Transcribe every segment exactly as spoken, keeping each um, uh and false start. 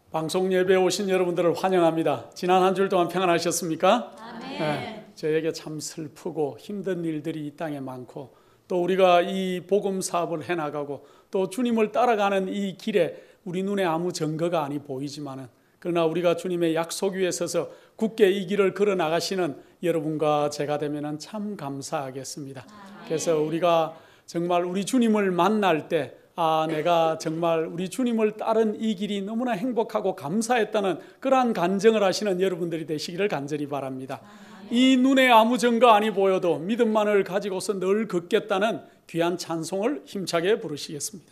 방송 예배에 오신 여러분들을 환영합니다. 지난 한 주일 동안 평안하셨습니까? 아멘. 네, 저에게 참 슬프고 힘든 일들이 이 땅에 많고, 또 우리가 이 복음 사업을 해나가고 또 주님을 따라가는 이 길에 우리 눈에 아무 증거가 아니 보이지만은, 그러나 우리가 주님의 약속 위에 서서 굳게 이 길을 걸어 나가시는 여러분과 제가 되면은 참 감사하겠습니다. 아멘. 그래서 우리가 정말 우리 주님을 만날 때, 아, 내가 정말 우리 주님을 따른 이 길이 너무나 행복하고 감사했다는 그러한 간증을 하시는 여러분들이 되시기를 간절히 바랍니다. 이 눈에 아무 증거 아니 보여도 믿음만을 가지고서 늘 걷겠다는 귀한 찬송을 힘차게 부르시겠습니다.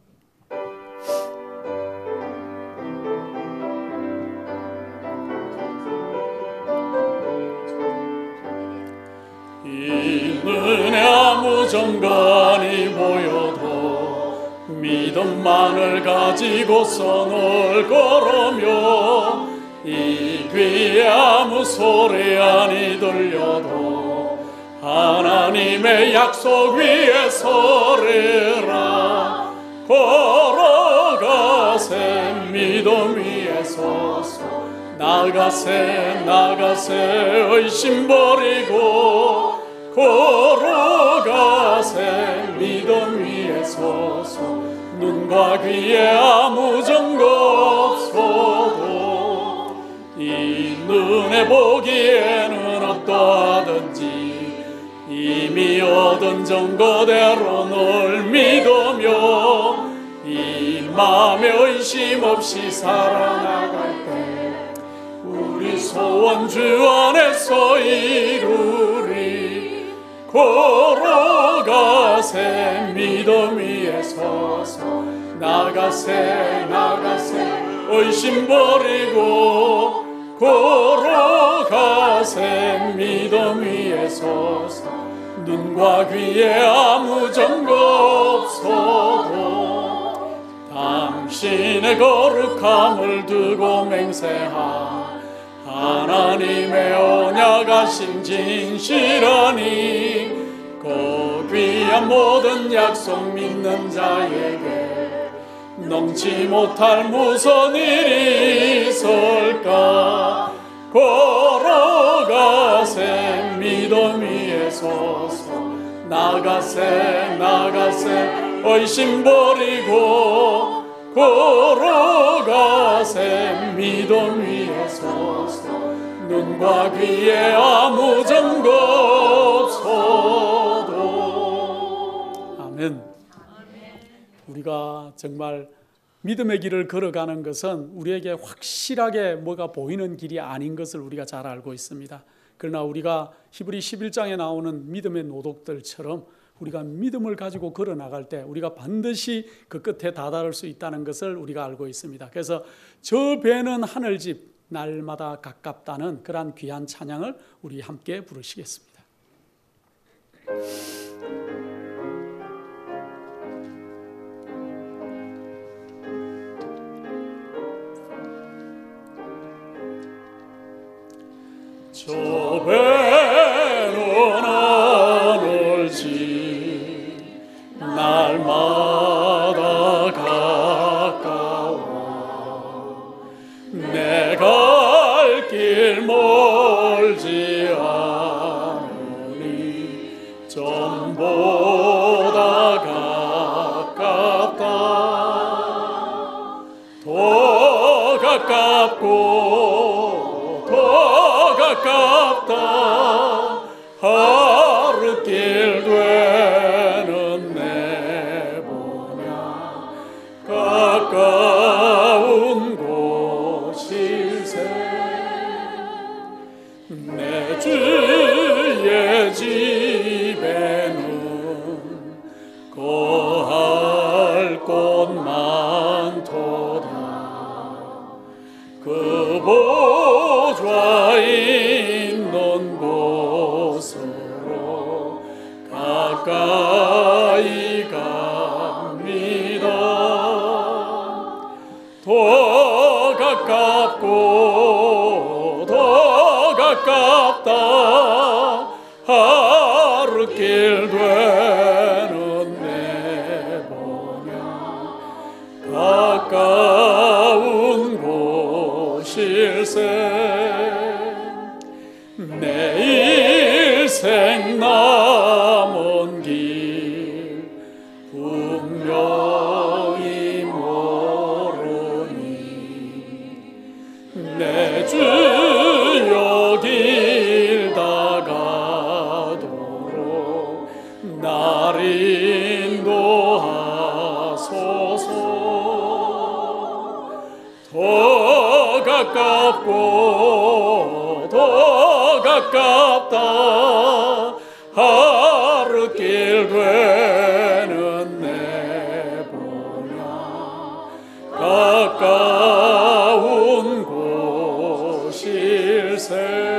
이 눈에 아무 증거 아니 보여도 믿음만을 가지고서 늘 걸으며, 이 귀에 아무 소리 아니 들려도 하나님의 약속 위에 서리라. 걸어가세 믿음 위에 서서, 나가세 나가세 의심 버리고, 걸어가세 믿음 위에 서서, 눈과 귀에 아무 증거 없어도 이 눈에 보기에는 어떠하든지 이미 얻은 증거대로 늘 믿으며, 이 마음에 의심 없이 살아나갈 때 우리 소원 주 안에서 이루리. 걸어가세 믿음 위에 서서, 나가세 나가세 의심 버리고, 걸어가세 믿음 위에 서서, 눈과 귀에 아무 증거 없어도 당신의 거룩함을 두고 맹세하 하나님의 언약하신 진실하니, 그 귀한 모든 약속 믿는 자에게 넘지 못할 무슨 일이 있을까. 걸어가세 믿음 위에 서서, 나가세 나가세 의심 버리고, 걸어가세 믿음 위에 서서, 눈과 귀에 아무 증거 없어도. 아멘. 우리가 정말 믿음의 길을 걸어가는 것은 우리에게 확실하게 뭐가 보이는 길이 아닌 것을 우리가 잘 알고 있습니다. 그러나 우리가 히브리 십일 장에 나오는 믿음의 노독들처럼 우리가 믿음을 가지고 걸어 나갈 때 우리가 반드시 그 끝에 다다를 수 있다는 것을 우리가 알고 있습니다. 그래서 저 배는 하늘집 날마다 가깝다는 그러한 귀한 찬양을 우리 함께 부르시겠습니다. 저 배는 하늘집 날마다 가까워, 내 갈 길 멀지 않으니 전보다 가깝다. 더 가깝고 더 가깝다. 하루길 되는 내 보냐 가까운 곳일세. 내 주의 집에는 거할 곳 많도다. 그 보좌 있는 곳으로 가까이 갑니다. 더 가깝고 더 가깝다. 하루길 되는 내 보냐 가까운 곳 분명히 모르니 내 주 여길 다가도록 날 인도하소서. 더 가깝고 더 가깝다 하루길 되는 내 보냐 가까운 곳일세.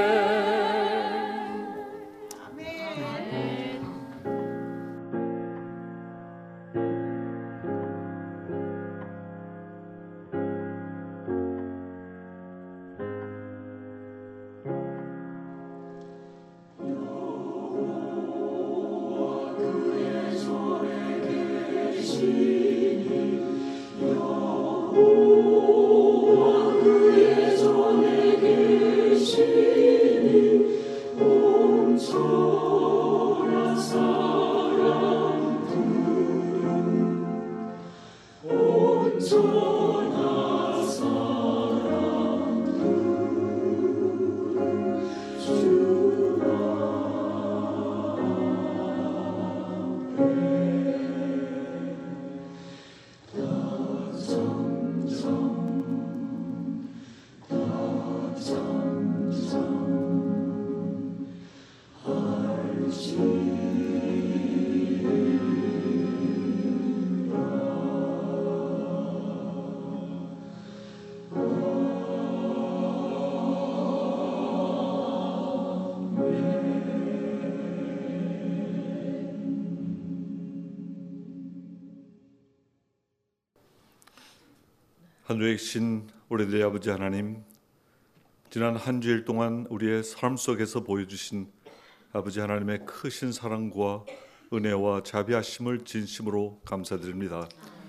하늘에 계신 우리들의 아버지 하나님, 지난 한 주일 동안 우리의 삶 속에서 보여주신 아버지 하나님의 크신 사랑과 은혜와 자비하심을 진심으로 감사드립니다.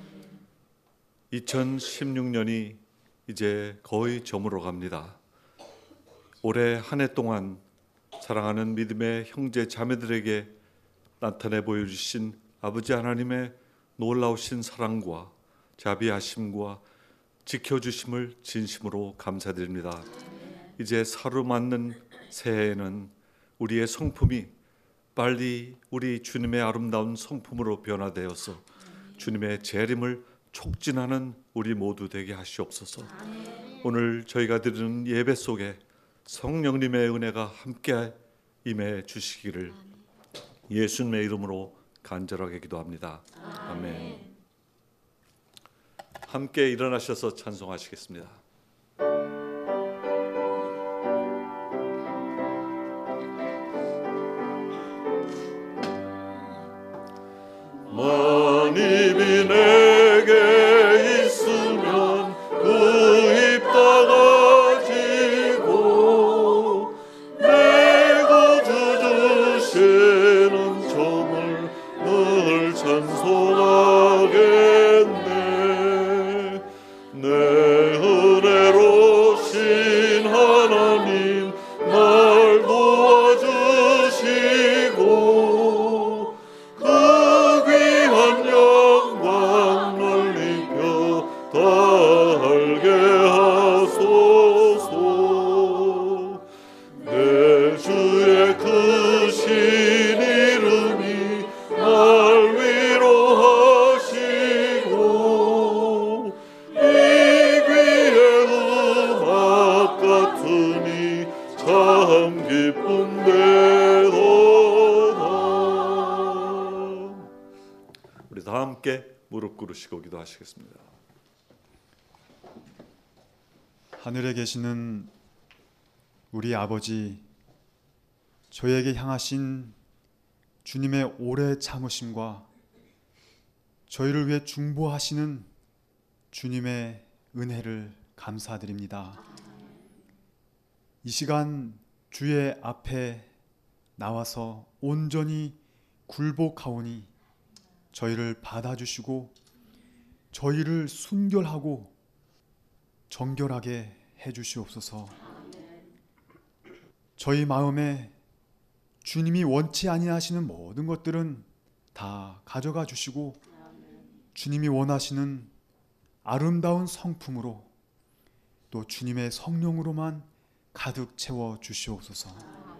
이천십육 년이 이제 거의 저물어 갑니다. 올해 한 해 동안 사랑하는 믿음의 형제 자매들에게 나타내 보여주신 아버지 하나님의 놀라우신 사랑과 자비하심과 지켜주심을 진심으로 감사드립니다. 이제 사루 맞는 새해에는 우리의 성품이 빨리 우리 주님의 아름다운 성품으로 변화되어서 주님의 재림을 촉진하는 우리 모두 되게 하시옵소서. 오늘 저희가 드리는 예배 속에 성령님의 은혜가 함께 임해 주시기를 예수님의 이름으로 간절하게 기도합니다. 아멘. 함께 일어나셔서 찬송하시겠습니다. 만입이 내게 있으면 그 입 다가지고 내 구주 주시는 점을 늘 찬송하겠네. 내 은혜로 신 하나님 날 도와주시고 그 귀한 영광 넓혀 달게 하소서. 내 주의 크신 이름이 날 위로하시고 이 귀의 음악 같으니 참 기쁜데도다. 우리 다 함께 무릎 꿇으시고 기도하시겠습니다. 하늘에 계시는 우리 아버지, 저에게 향하신 주님의 오래 참으심과 저희를 위해 중보하시는 주님의 은혜를 감사드립니다. 이 시간 주의 앞에 나와서 온전히 굴복하오니 저희를 받아주시고 저희를 순결하고 정결하게 해주시옵소서. 저희 마음에 주님이 원치 아니하시는 모든 것들은 다 가져가 주시고 주님이 원하시는 아름다운 성품으로 또 주님의 성령으로만 가득 채워 주시옵소서.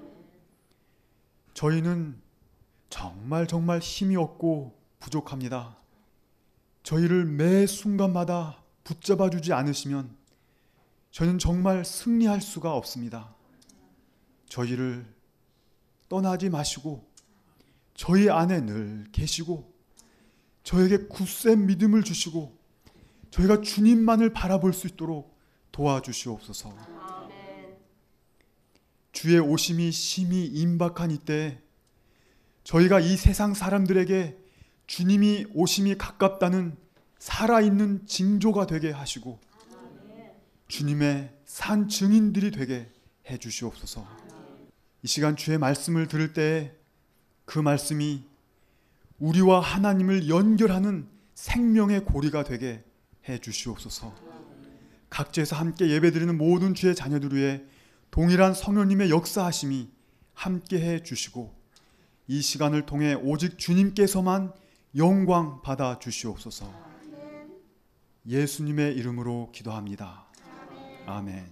저희는 정말 정말 힘이 없고 부족합니다. 저희를 매 순간마다 붙잡아 주지 않으시면 저희는 정말 승리할 수가 없습니다. 저희를 떠나지 마시고 저희 안에 늘 계시고 저에게 굳센 믿음을 주시고 저희가 주님만을 바라볼 수 있도록 도와주시옵소서. 아멘. 주의 오심이 심히 임박한 이때 저희가 이 세상 사람들에게 주님이 오심이 가깝다는 살아있는 징조가 되게 하시고 주님의 산 증인들이 되게 해 주시옵소서. 이 시간 주의 말씀을 들을 때 그 말씀이 우리와 하나님을 연결하는 생명의 고리가 되게 해 주시옵소서. 각지에서 함께 예배드리는 모든 주의 자녀들 위해 동일한 성령님의 역사하심이 함께 해 주시고 이 시간을 통해 오직 주님께서만 영광 받아 주시옵소서. 예수님의 이름으로 기도합니다. 아멘.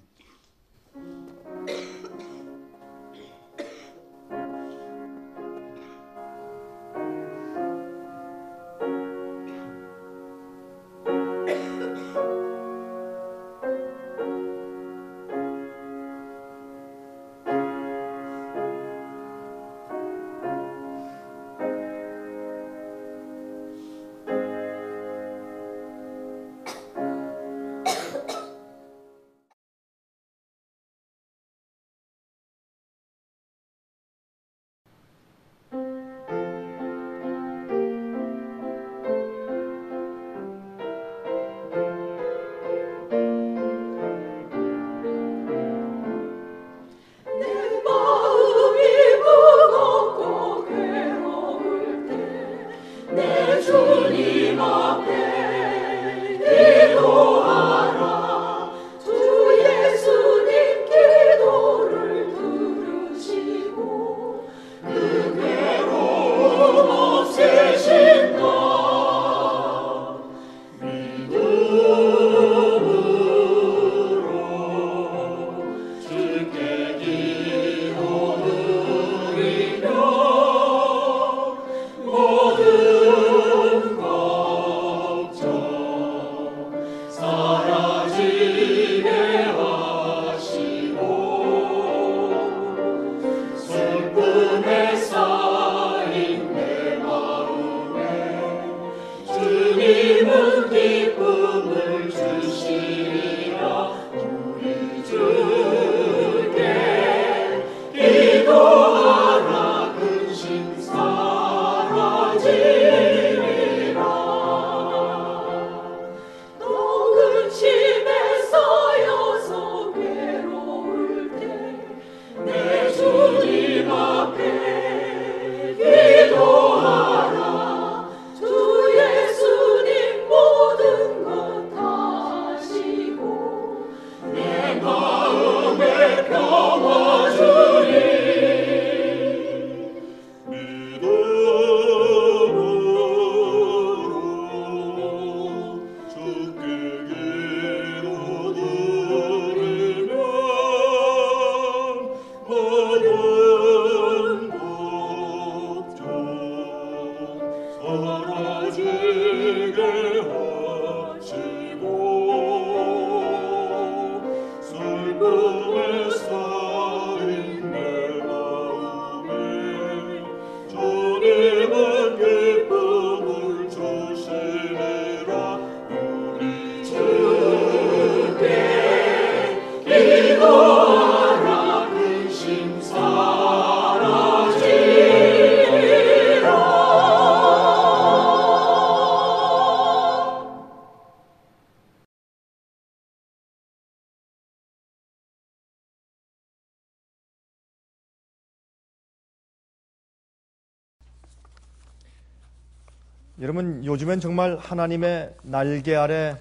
여러분, 요즘엔 정말 하나님의 날개 아래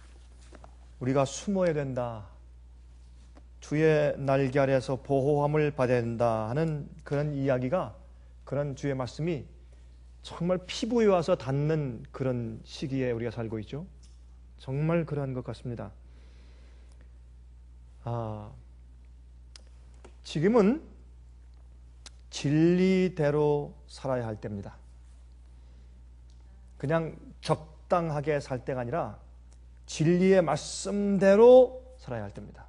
우리가 숨어야 된다, 주의 날개 아래에서 보호함을 받아야 된다 하는 그런 이야기가, 그런 주의 말씀이 정말 피부에 와서 닿는 그런 시기에 우리가 살고 있죠. 정말 그러한 것 같습니다. 아, 지금은 진리대로 살아야 할 때입니다. 그냥 적당하게 살 때가 아니라 진리의 말씀대로 살아야 할 때입니다.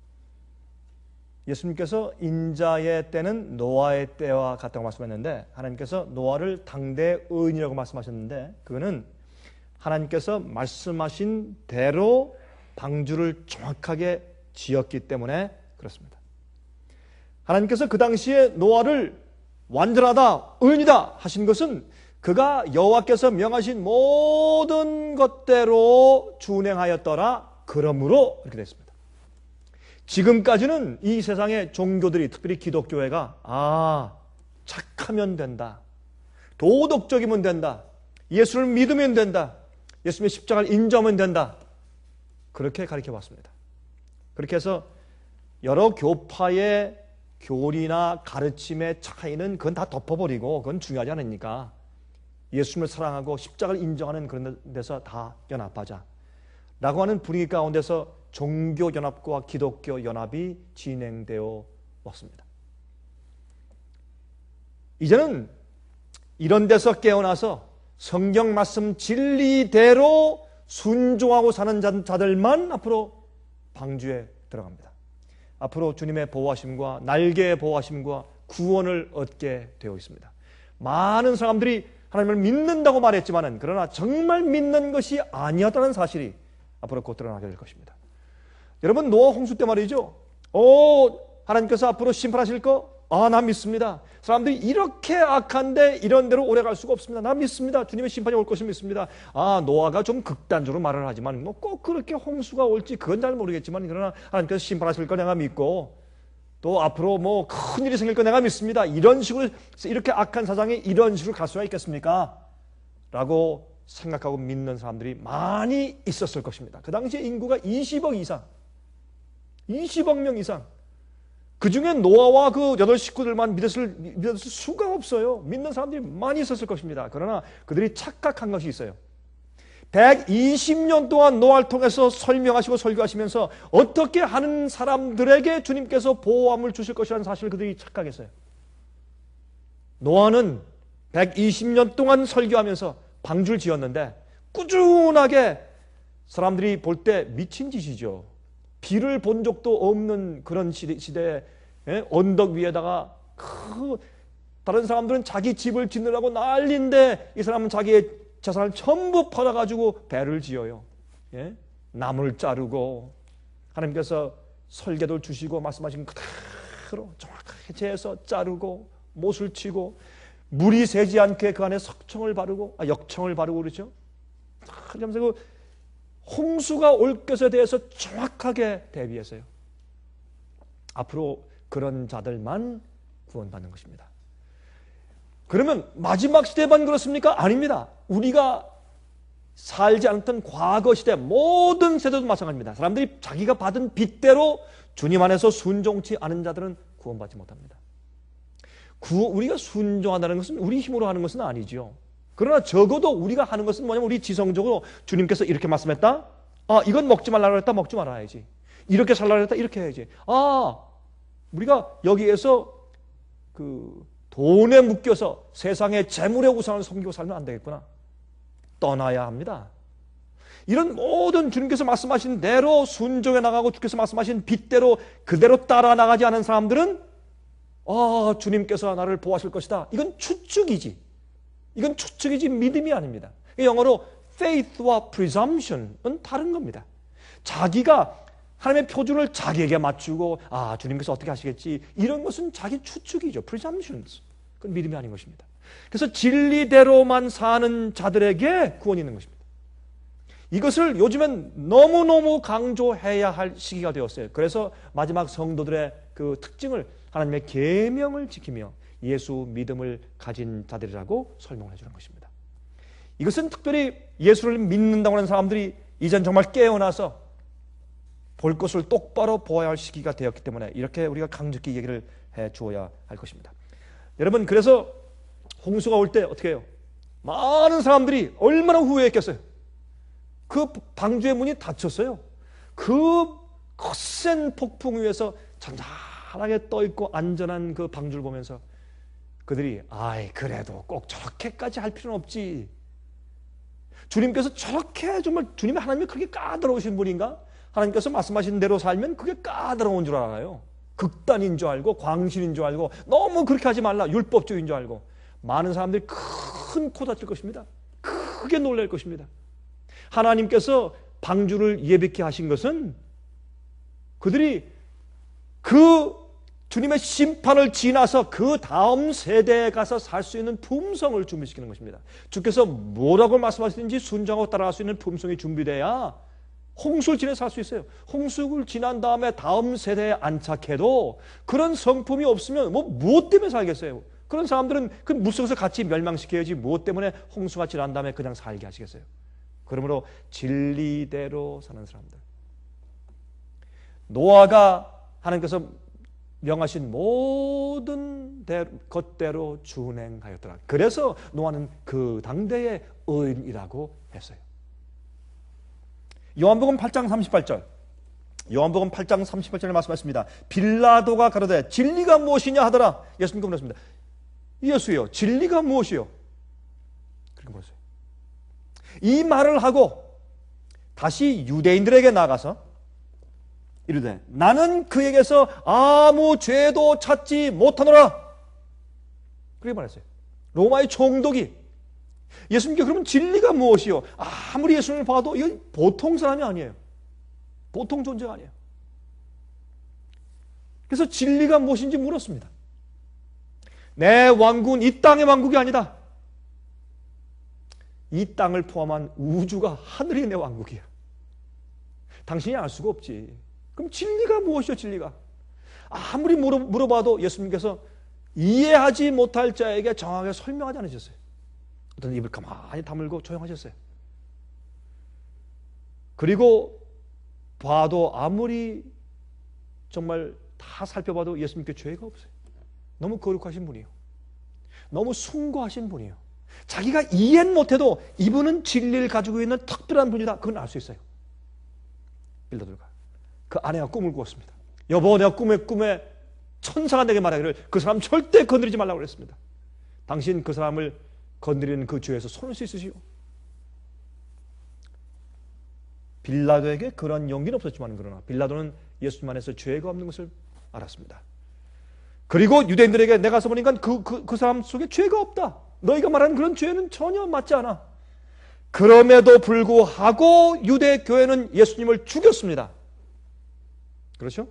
예수님께서 인자의 때는 노아의 때와 같다고 말씀했는데, 하나님께서 노아를 당대 의인이라고 말씀하셨는데, 그거는 하나님께서 말씀하신 대로 방주를 정확하게 지었기 때문에 그렇습니다. 하나님께서 그 당시에 노아를 완전하다, 의인이다 하신 것은 그가 여호와께서 명하신 모든 것대로 준행하였더라, 그러므로 이렇게 됐습니다. 지금까지는 이 세상의 종교들이, 특별히 기독교회가 아, 착하면 된다, 도덕적이면 된다, 예수를 믿으면 된다, 예수님의 십자가를 인정하면 된다, 그렇게 가르쳐 왔습니다. 그렇게 해서 여러 교파의 교리나 가르침의 차이는 그건 다 덮어버리고 그건 중요하지 않으니까 예수님을 사랑하고 십자가를 인정하는 그런 데서 다 연합하자 라고 하는 분위기 가운데서 종교 연합과 기독교 연합이 진행되어 왔습니다. 이제는 이런 데서 깨어나서 성경 말씀 진리대로 순종하고 사는 자들만 앞으로 방주에 들어갑니다. 앞으로 주님의 보호하심과 날개의 보호하심과 구원을 얻게 되어 있습니다. 많은 사람들이 하나님을 믿는다고 말했지만은 그러나 정말 믿는 것이 아니었다는 사실이 앞으로 곧 드러나게 될 것입니다. 여러분, 노아 홍수 때 말이죠. 오, 하나님께서 앞으로 심판하실 거? 아, 나 믿습니다. 사람들이 이렇게 악한데 이런 대로 오래 갈 수가 없습니다. 나 믿습니다. 주님의 심판이 올 것을 믿습니다. 아, 노아가 좀 극단적으로 말을 하지만 뭐 꼭 그렇게 홍수가 올지 그건 잘 모르겠지만 그러나 하나님께서 심판하실 거 내가 믿고 또 앞으로 뭐 큰일이 생길 거 내가 믿습니다. 이런 식으로, 이렇게 악한 사상이 이런 식으로 갈 수가 있겠습니까? 라고 생각하고 믿는 사람들이 많이 있었을 것입니다. 그 당시에 인구가 이십억 이상, 이십억 명 이상, 그 중에 노아와 그 여덟 식구들만 믿었을, 믿었을 수가 없어요. 믿는 사람들이 많이 있었을 것입니다. 그러나 그들이 착각한 것이 있어요. 백이십 년 동안 노아를 통해서 설명하시고 설교하시면서 어떻게 하는 사람들에게 주님께서 보호함을 주실 것이라는 사실을 그들이 착각했어요. 노아는 백이십 년 동안 설교하면서 방주를 지었는데 꾸준하게 사람들이 볼 때 미친 짓이죠. 비를 본 적도 없는 그런 시대에 언덕 위에다가 그 다른 사람들은 자기 집을 짓느라고 난리인데 이 사람은 자기의 재산을 전부 팔아가지고 배를 지어요. 예? 나무를 자르고 하나님께서 설계도를 주시고 말씀하신 그대로 정확하게 재서 자르고 못을 치고 물이 새지 않게 그 안에 석청을 바르고 아, 역청을 바르고 그러죠. 그러면서 그 홍수가 올 것에 대해서 정확하게 대비했어요. 앞으로 그런 자들만 구원받는 것입니다. 그러면 마지막 시대만 그렇습니까? 아닙니다. 우리가 살지 않았던 과거 시대 모든 세대도 마찬가지입니다. 사람들이 자기가 받은 빚대로 주님 안에서 순종치 않은 자들은 구원받지 못합니다. 구, 우리가 순종한다는 것은 우리 힘으로 하는 것은 아니죠. 그러나 적어도 우리가 하는 것은 뭐냐면 우리 지성적으로 주님께서 이렇게 말씀했다. 아, 이건 먹지 말라고 했다. 먹지 말아야지. 이렇게 살라고 했다. 이렇게 해야지. 아, 우리가 여기에서 그 돈에 묶여서 세상의 재물의 우상을 섬기고 살면 안 되겠구나. 떠나야 합니다. 이런 모든 주님께서 말씀하신 대로 순종해 나가고 주께서 말씀하신 빚대로 그대로 따라 나가지 않은 사람들은 아, 주님께서 나를 보호하실 것이다. 이건 추측이지. 이건 추측이지 믿음이 아닙니다. 영어로 faith와 presumption은 다른 겁니다. 자기가 하나님의 표준을 자기에게 맞추고 아, 주님께서 어떻게 하시겠지. 이런 것은 자기 추측이죠. presumptions. 그건 믿음이 아닌 것입니다. 그래서 진리대로만 사는 자들에게 구원이 있는 것입니다. 이것을 요즘엔 너무너무 강조해야 할 시기가 되었어요. 그래서 마지막 성도들의 그 특징을 하나님의 계명을 지키며 예수 믿음을 가진 자들이라고 설명을 해주는 것입니다. 이것은 특별히 예수를 믿는다고 하는 사람들이 이젠 정말 깨어나서 볼 것을 똑바로 보아야 할 시기가 되었기 때문에 이렇게 우리가 강조히 얘기를 해 주어야 할 것입니다. 여러분, 그래서 홍수가 올 때 어떻게 해요? 많은 사람들이 얼마나 후회했겠어요. 그 방주의 문이 닫혔어요. 그 거센 폭풍 위에서 잔잔하게 떠있고 안전한 그 방주를 보면서 그들이 아이 그래도 꼭 저렇게까지 할 필요는 없지. 주님께서 저렇게 정말 주님이 하나님이 그렇게 까다로우신 분인가? 하나님께서 말씀하신 대로 살면 그게 까다로운 줄 알아요. 극단인 줄 알고 광신인 줄 알고 너무 그렇게 하지 말라 율법주의인 줄 알고 많은 사람들이 큰 코 다칠 것입니다. 크게 놀랄 것입니다. 하나님께서 방주를 예비케 하신 것은 그들이 그 주님의 심판을 지나서 그 다음 세대에 가서 살 수 있는 품성을 준비시키는 것입니다. 주께서 뭐라고 말씀하시는지 순종하고 따라갈 수 있는 품성이 준비돼야 홍수를 지나 살 수 있어요. 홍수를 지난 다음에 다음 세대에 안착해도 그런 성품이 없으면 뭐 무엇 때문에 살겠어요? 그런 사람들은 그 물속에서 같이 멸망시켜야지 무엇 때문에 홍수가 지난 다음에 그냥 살게 하시겠어요? 그러므로 진리대로 사는 사람들. 노아가 하나님께서 명하신 모든 것대로 준행하였더라. 그래서 노아는 그 당대의 의인이라고 했어요. 요한복음 팔 장 삼십팔 절. 요한복음 팔 장 삼십팔 절에 말씀하십니다. 빌라도가 가로되 진리가 무엇이냐 하더라. 예수님께 물었습니다. 예수요, 진리가 무엇이요? 그렇게 물었어요. 이 말을 하고 다시 유대인들에게 나가서 이르되 나는 그에게서 아무 죄도 찾지 못하노라. 그렇게 말했어요. 로마의 총독이 예수님께 그러면 진리가 무엇이요? 아무리 예수님을 봐도 이건 보통 사람이 아니에요. 보통 존재가 아니에요. 그래서 진리가 무엇인지 물었습니다. 내 왕국은 이 땅의 왕국이 아니다. 이 땅을 포함한 우주가 하늘이 내 왕국이야. 당신이 알 수가 없지. 그럼 진리가 무엇이요, 진리가? 아무리 물어, 물어봐도 예수님께서 이해하지 못할 자에게 정확하게 설명하지 않으셨어요. 어떤 입을 가만히 다물고 조용하셨어요. 그리고 봐도 아무리 정말 다 살펴봐도 예수님께 죄가 없어요. 너무 거룩하신 분이에요. 너무 숭고하신 분이에요. 자기가 이해는 못해도 이분은 진리를 가지고 있는 특별한 분이다. 그건 알 수 있어요. 빌라도가 그 아내가 꿈을 꾸었습니다. 여보, 내가 꿈에 꿈에 천사가 내게 말하기를 그 사람 절대 건드리지 말라고 그랬습니다. 당신 그 사람을 건드리는 그 죄에서 손을 씻으시오. 빌라도에게 그런 용기는 없었지만 그러나 빌라도는 예수님 안에서 죄가 없는 것을 알았습니다. 그리고 유대인들에게 내가 가서 보니까 그, 그, 그 사람 속에 죄가 없다. 너희가 말하는 그런 죄는 전혀 맞지 않아. 그럼에도 불구하고 유대 교회는 예수님을 죽였습니다. 그렇죠?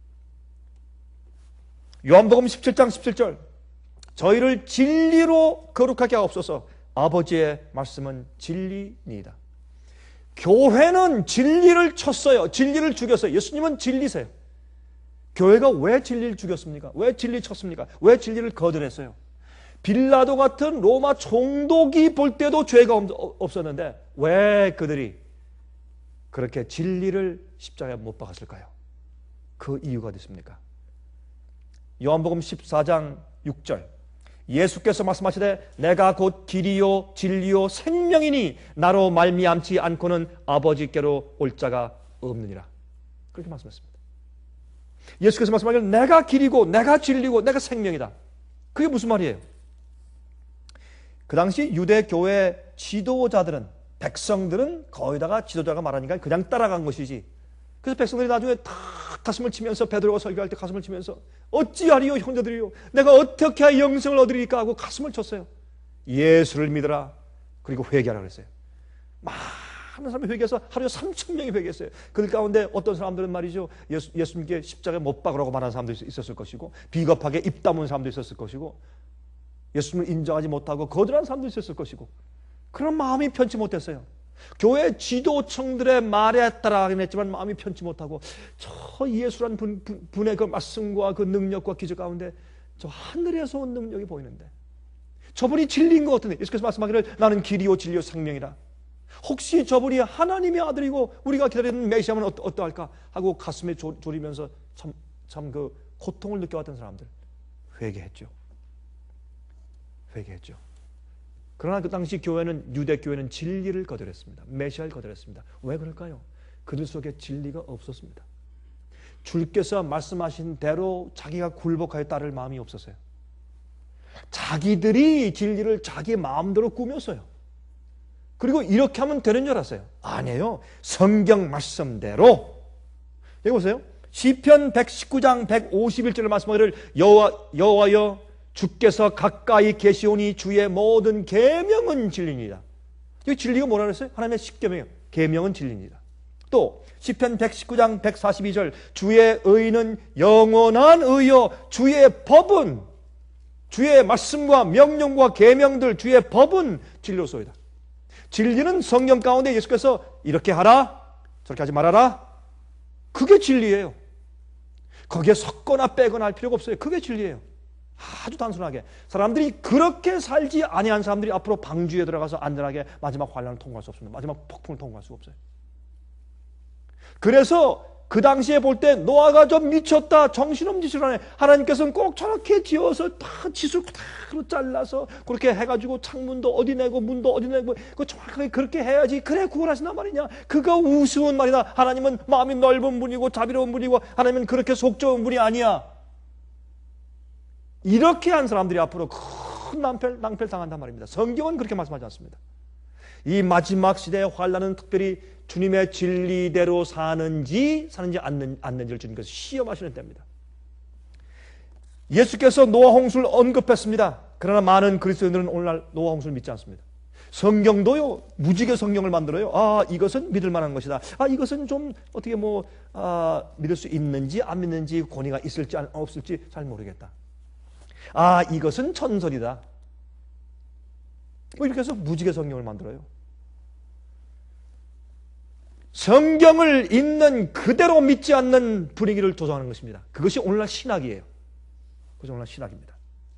요한복음 십칠 장 십칠 절. 저희를 진리로 거룩하게 하옵소서. 아버지의 말씀은 진리니이다. 교회는 진리를 쳤어요. 진리를 죽였어요. 예수님은 진리세요. 교회가 왜 진리를 죽였습니까? 왜 진리 쳤습니까? 왜 진리를 거절했어요? 빌라도 같은 로마 총독이 볼 때도 죄가 없었는데 왜 그들이 그렇게 진리를 십자가에 못 박았을까요? 그 이유가 있습니까? 요한복음 십사 장 육 절. 예수께서 말씀하시되 내가 곧 길이요 진리요 생명이니 나로 말미암지 않고는 아버지께로 올 자가 없느니라. 그렇게 말씀했습니다. 예수께서 말씀하기를 내가 길이고 내가 진리고 내가 생명이다. 그게 무슨 말이에요? 그 당시 유대 교회 지도자들은 백성들은 거의다가 지도자가 말하니까 그냥 따라간 것이지. 그래서 백성들이 나중에 다 가슴을 치면서 베드로가 설교할 때 가슴을 치면서 어찌하리요 형제들이요 내가 어떻게 하여 영생을 얻으리까 하고 가슴을 쳤어요. 예수를 믿으라. 그리고 회개하라 그랬어요. 많은 사람이 회개해서 하루에 삼천 명이 회개했어요. 그 가운데 어떤 사람들은 말이죠 예수, 예수님께 십자가에 못 박으라고 말하는 사람도 있었을 것이고 비겁하게 입 다문 사람도 있었을 것이고 예수님을 인정하지 못하고 거절한 사람도 있었을 것이고 그런 마음이 편치 못했어요. 교회 지도층들의 말에 따라가긴 했지만 마음이 편치 못하고 저 예수란 분, 분의 그 말씀과 그 능력과 기적 가운데 저 하늘에서 온 능력이 보이는데 저분이 진리인 것 같은데 예수께서 말씀하기를 나는 길이요 진리요 생명이라. 혹시 저분이 하나님의 아들이고 우리가 기다리는 메시아는 어떠, 어떠할까 하고 가슴에 조, 졸이면서 참, 참 그 고통을 느껴왔던 사람들 회개했죠. 회개했죠. 그러나 그 당시 교회는, 유대 교회는 진리를 거절했습니다. 메시아를 거절했습니다. 왜 그럴까요? 그들 속에 진리가 없었습니다. 주께서 말씀하신 대로 자기가 굴복하여 따를 마음이 없었어요. 자기들이 진리를 자기 마음대로 꾸몄어요. 그리고 이렇게 하면 되는 줄 알았어요. 아니에요. 성경 말씀대로. 여기 보세요. 시편 백십구 장 백오십일 절의 말씀하기를 여호와, 여호와여 주께서 가까이 계시오니 주의 모든 계명은 진리니이다. 여기 진리가 뭐라 그랬어요? 하나님의 십계명이에요. 계명은 진리니이다. 또 시편 백십구 장 백사십이 절 주의 의는 영원한 의요 주의 법은, 주의 말씀과 명령과 계명들, 주의 법은 진리로소이다. 진리는 성경 가운데 예수께서 이렇게 하라, 저렇게 하지 말아라, 그게 진리예요. 거기에 섞거나 빼거나 할 필요가 없어요. 그게 진리예요. 아주 단순하게 사람들이 그렇게 살지 아니한 사람들이 앞으로 방주에 들어가서 안전하게 마지막 환란을 통과할 수 없습니다. 마지막 폭풍을 통과할 수가 없어요. 그래서 그 당시에 볼 때 노아가 좀 미쳤다, 정신없는 짓을 하네. 하나님께서는 꼭 저렇게 지어서 다 짓을 그대로 잘라서 그렇게 해가지고 창문도 어디 내고 문도 어디 내고 그 정확하게 그렇게 해야지 그래 구원하신단 말이냐. 그거 우스운 말이다. 하나님은 마음이 넓은 분이고 자비로운 분이고 하나님은 그렇게 속 좋은 분이 아니야. 이렇게 한 사람들이 앞으로 큰 낭패를, 낭패를 당한단 말입니다. 성경은 그렇게 말씀하지 않습니다. 이 마지막 시대의 환란은 특별히 주님의 진리대로 사는지 사는지 않는, 않는지를 주님께서 시험하시는 때입니다. 예수께서 노아 홍수를 언급했습니다. 그러나 많은 그리스도인들은 오늘날 노아 홍수를 믿지 않습니다. 성경도요, 무지개 성경을 만들어요. 아, 이것은 믿을 만한 것이다. 아, 이것은 좀 어떻게 뭐 아, 믿을 수 있는지 안 믿는지 권위가 있을지 없을지 잘 모르겠다. 아, 이것은 천설이다. 뭐 이렇게 해서 무지개 성경을 만들어요. 성경을 있는 그대로 믿지 않는 분위기를 조성하는 것입니다. 그것이 오늘날 신학이에요. 그것이 오늘날 신학입니다.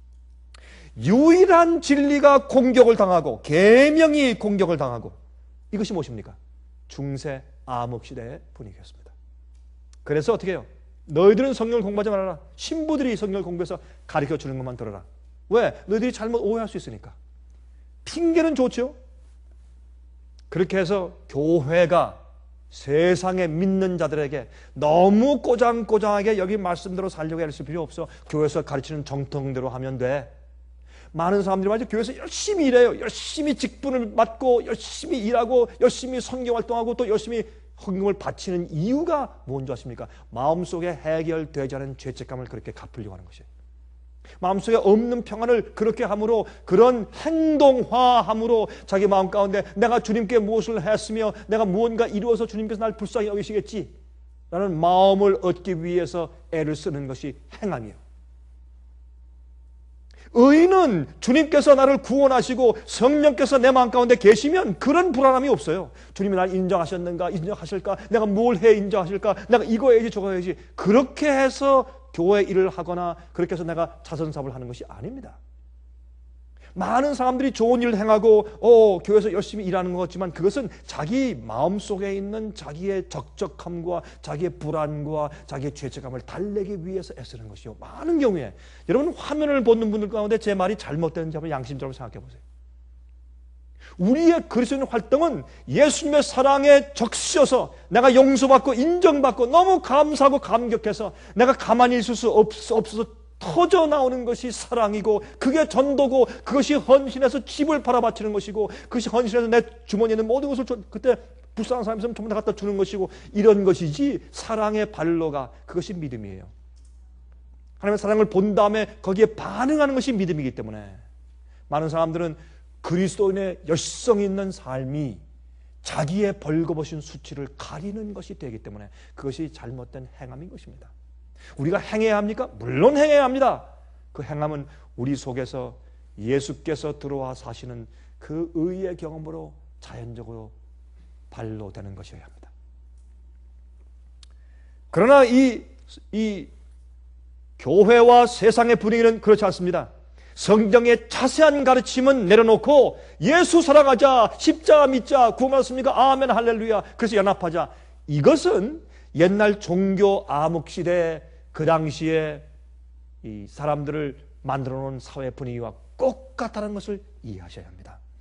유일한 진리가 공격을 당하고 계명이 공격을 당하고 이것이 무엇입니까? 중세 암흑시대의 분위기였습니다. 그래서 어떻게 해요? 너희들은 성경을 공부하지 말아라. 신부들이 성경을 공부해서 가르쳐주는 것만 들어라. 왜? 너희들이 잘못 오해할 수 있으니까. 핑계는 좋죠. 그렇게 해서 교회가 세상에 믿는 자들에게 너무 꼬장꼬장하게 여기 말씀대로 살려고 할 필요 없어. 교회에서 가르치는 정통대로 하면 돼. 많은 사람들이 말이죠. 교회에서 열심히 일해요. 열심히 직분을 맡고 열심히 일하고 열심히 선교활동하고 또 열심히 헌금을 바치는 이유가 뭔지 아십니까? 마음속에 해결되지 않은 죄책감을 그렇게 갚으려고 하는 것이에요. 마음속에 없는 평안을 그렇게 함으로, 그런 행동화함으로 자기 마음 가운데 내가 주님께 무엇을 했으며 내가 무언가 이루어서 주님께서 날 불쌍히 여기시겠지 라는 마음을 얻기 위해서 애를 쓰는 것이 행함이에요. 의인은 주님께서 나를 구원하시고 성령께서 내 마음 가운데 계시면 그런 불안함이 없어요. 주님이 나를 인정하셨는가, 인정하실까, 내가 뭘 해 인정하실까, 내가 이거 해야지 저거 해야지, 그렇게 해서 교회 일을 하거나 그렇게 해서 내가 자선사업을 하는 것이 아닙니다. 많은 사람들이 좋은 일을 행하고 어, 교회에서 열심히 일하는 것 같지만 그것은 자기 마음속에 있는 자기의 적적함과 자기의 불안과 자기의 죄책감을 달래기 위해서 애쓰는 것이요. 많은 경우에 여러분 화면을 보는 분들 가운데 제 말이 잘못되는지 한번 양심적으로 생각해 보세요. 우리의 그리스도인 활동은 예수님의 사랑에 적셔서 내가 용서받고 인정받고 너무 감사하고 감격해서 내가 가만히 있을 수 없, 없어서 터져 나오는 것이 사랑이고 그게 전도고 그것이 헌신해서 집을 팔아 바치는 것이고 그것이 헌신해서 내 주머니에 있는 모든 것을 줘, 그때 불쌍한 사람이 있으면 전부 다 갖다 주는 것이고 이런 것이지 사랑의 발로가 그것이 믿음이에요. 하나님의 사랑을 본 다음에 거기에 반응하는 것이 믿음이기 때문에 많은 사람들은 그리스도인의 열성 있는 삶이 자기의 벌거벗은 수치를 가리는 것이 되기 때문에 그것이 잘못된 행함인 것입니다. 우리가 행해야 합니까? 물론 행해야 합니다. 그 행함은 우리 속에서 예수께서 들어와 사시는 그 의의 경험으로 자연적으로 발로 되는 것이어야 합니다. 그러나 이, 이 교회와 세상의 분위기는 그렇지 않습니다. 성경의 자세한 가르침은 내려놓고 예수 사랑하자, 십자가 믿자, 구원받았습니까? 아멘 할렐루야. 그래서 연합하자. 이것은 옛날 종교 암흑시대 그 당시에 이 사람들을 만들어 놓은 사회 분위기와 똑같다는 것을 이해하셔야 합니다.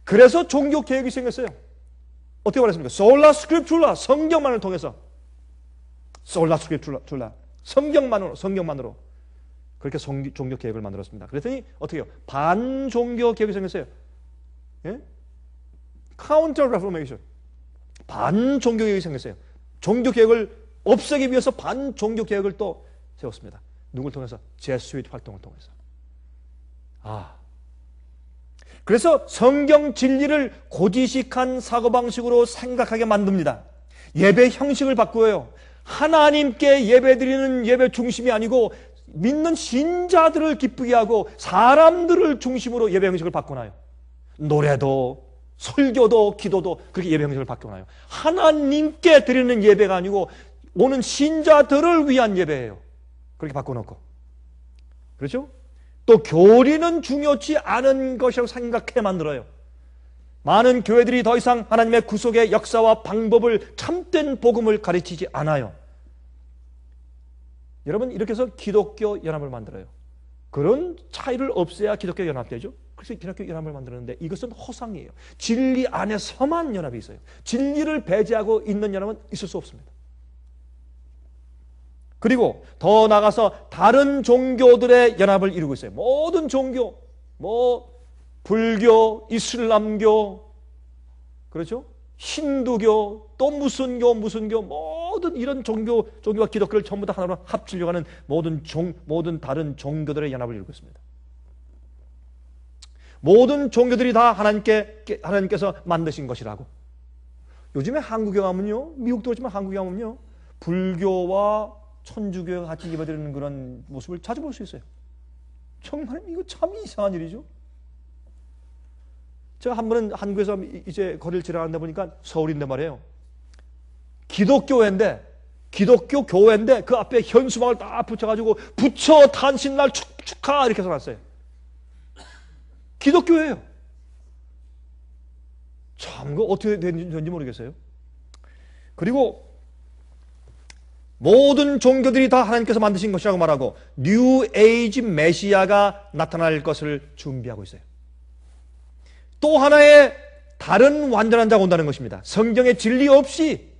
그래서 종교 개혁이 생겼어요. 어떻게 말했습니까? 솔라 스크립툴라, 성경만을 통해서. 솔라 스크립툴라, 성경만으로, 성경만으로. 그렇게 성, 종교 개혁을 만들었습니다. 그랬더니 어떻게 해요? 반종교 개혁이 생겼어요. 예? 카운터 레포메이션. 반종교 개혁이 생겼어요. 종교 개혁을 없애기 위해서 반종교 개혁을 또 세웠습니다. 누굴 통해서? 제수잇 활동을 통해서. 아. 그래서 성경 진리를 고지식한 사고방식으로 생각하게 만듭니다. 예배 형식을 바꾸어요. 하나님께 예배드리는 예배 중심이 아니고 믿는 신자들을 기쁘게 하고 사람들을 중심으로 예배 형식을 바꿔놔요. 노래도 설교도 기도도 그렇게 예배 형식을 바꿔놔요. 하나님께 드리는 예배가 아니고 오는 신자들을 위한 예배예요. 그렇게 바꿔놓고. 그렇죠? 또 교리는 중요치 않은 것이라고 생각해 만들어요. 많은 교회들이 더 이상 하나님의 구속의 역사와 방법을 참된 복음을 가르치지 않아요. 여러분, 이렇게 해서 기독교 연합을 만들어요. 그런 차이를 없애야 기독교 연합되죠. 그래서 기독교 연합을 만드는데 이것은 허상이에요. 진리 안에서만 연합이 있어요. 진리를 배제하고 있는 연합은 있을 수 없습니다. 그리고 더 나아가서 다른 종교들의 연합을 이루고 있어요. 모든 종교, 뭐 불교, 이슬람교, 그렇죠? 힌두교, 또 무슨 교, 무슨 교, 모든 이런 종교, 종교와 기독교를 전부 다 하나로 합치려고 하는 모든 종, 모든 다른 종교들의 연합을 이루고 있습니다. 모든 종교들이 다 하나님께, 하나님께서 만드신 것이라고. 요즘에 한국에 가면요, 미국도 그렇지만 한국에 가면요, 불교와 천주교가 같이 예배드리는 그런 모습을 자주 볼 수 있어요. 정말 이거 참 이상한 일이죠. 제가 한 번은 한국에서 이제 거리를 지나가는데 보니까 서울인데 말이에요. 기독교회인데, 기독교 교회인데 그 앞에 현수막을 딱 붙여가지고 부처 탄신날 축, 축하 이렇게 써놨어요. 기독교회예요. 참, 그 어떻게 되는지 모르겠어요. 그리고 모든 종교들이 다 하나님께서 만드신 것이라고 말하고 뉴 에이지 메시아가 나타날 것을 준비하고 있어요. 또 하나의 다른 완전한 자가 온다는 것입니다. 성경의 진리 없이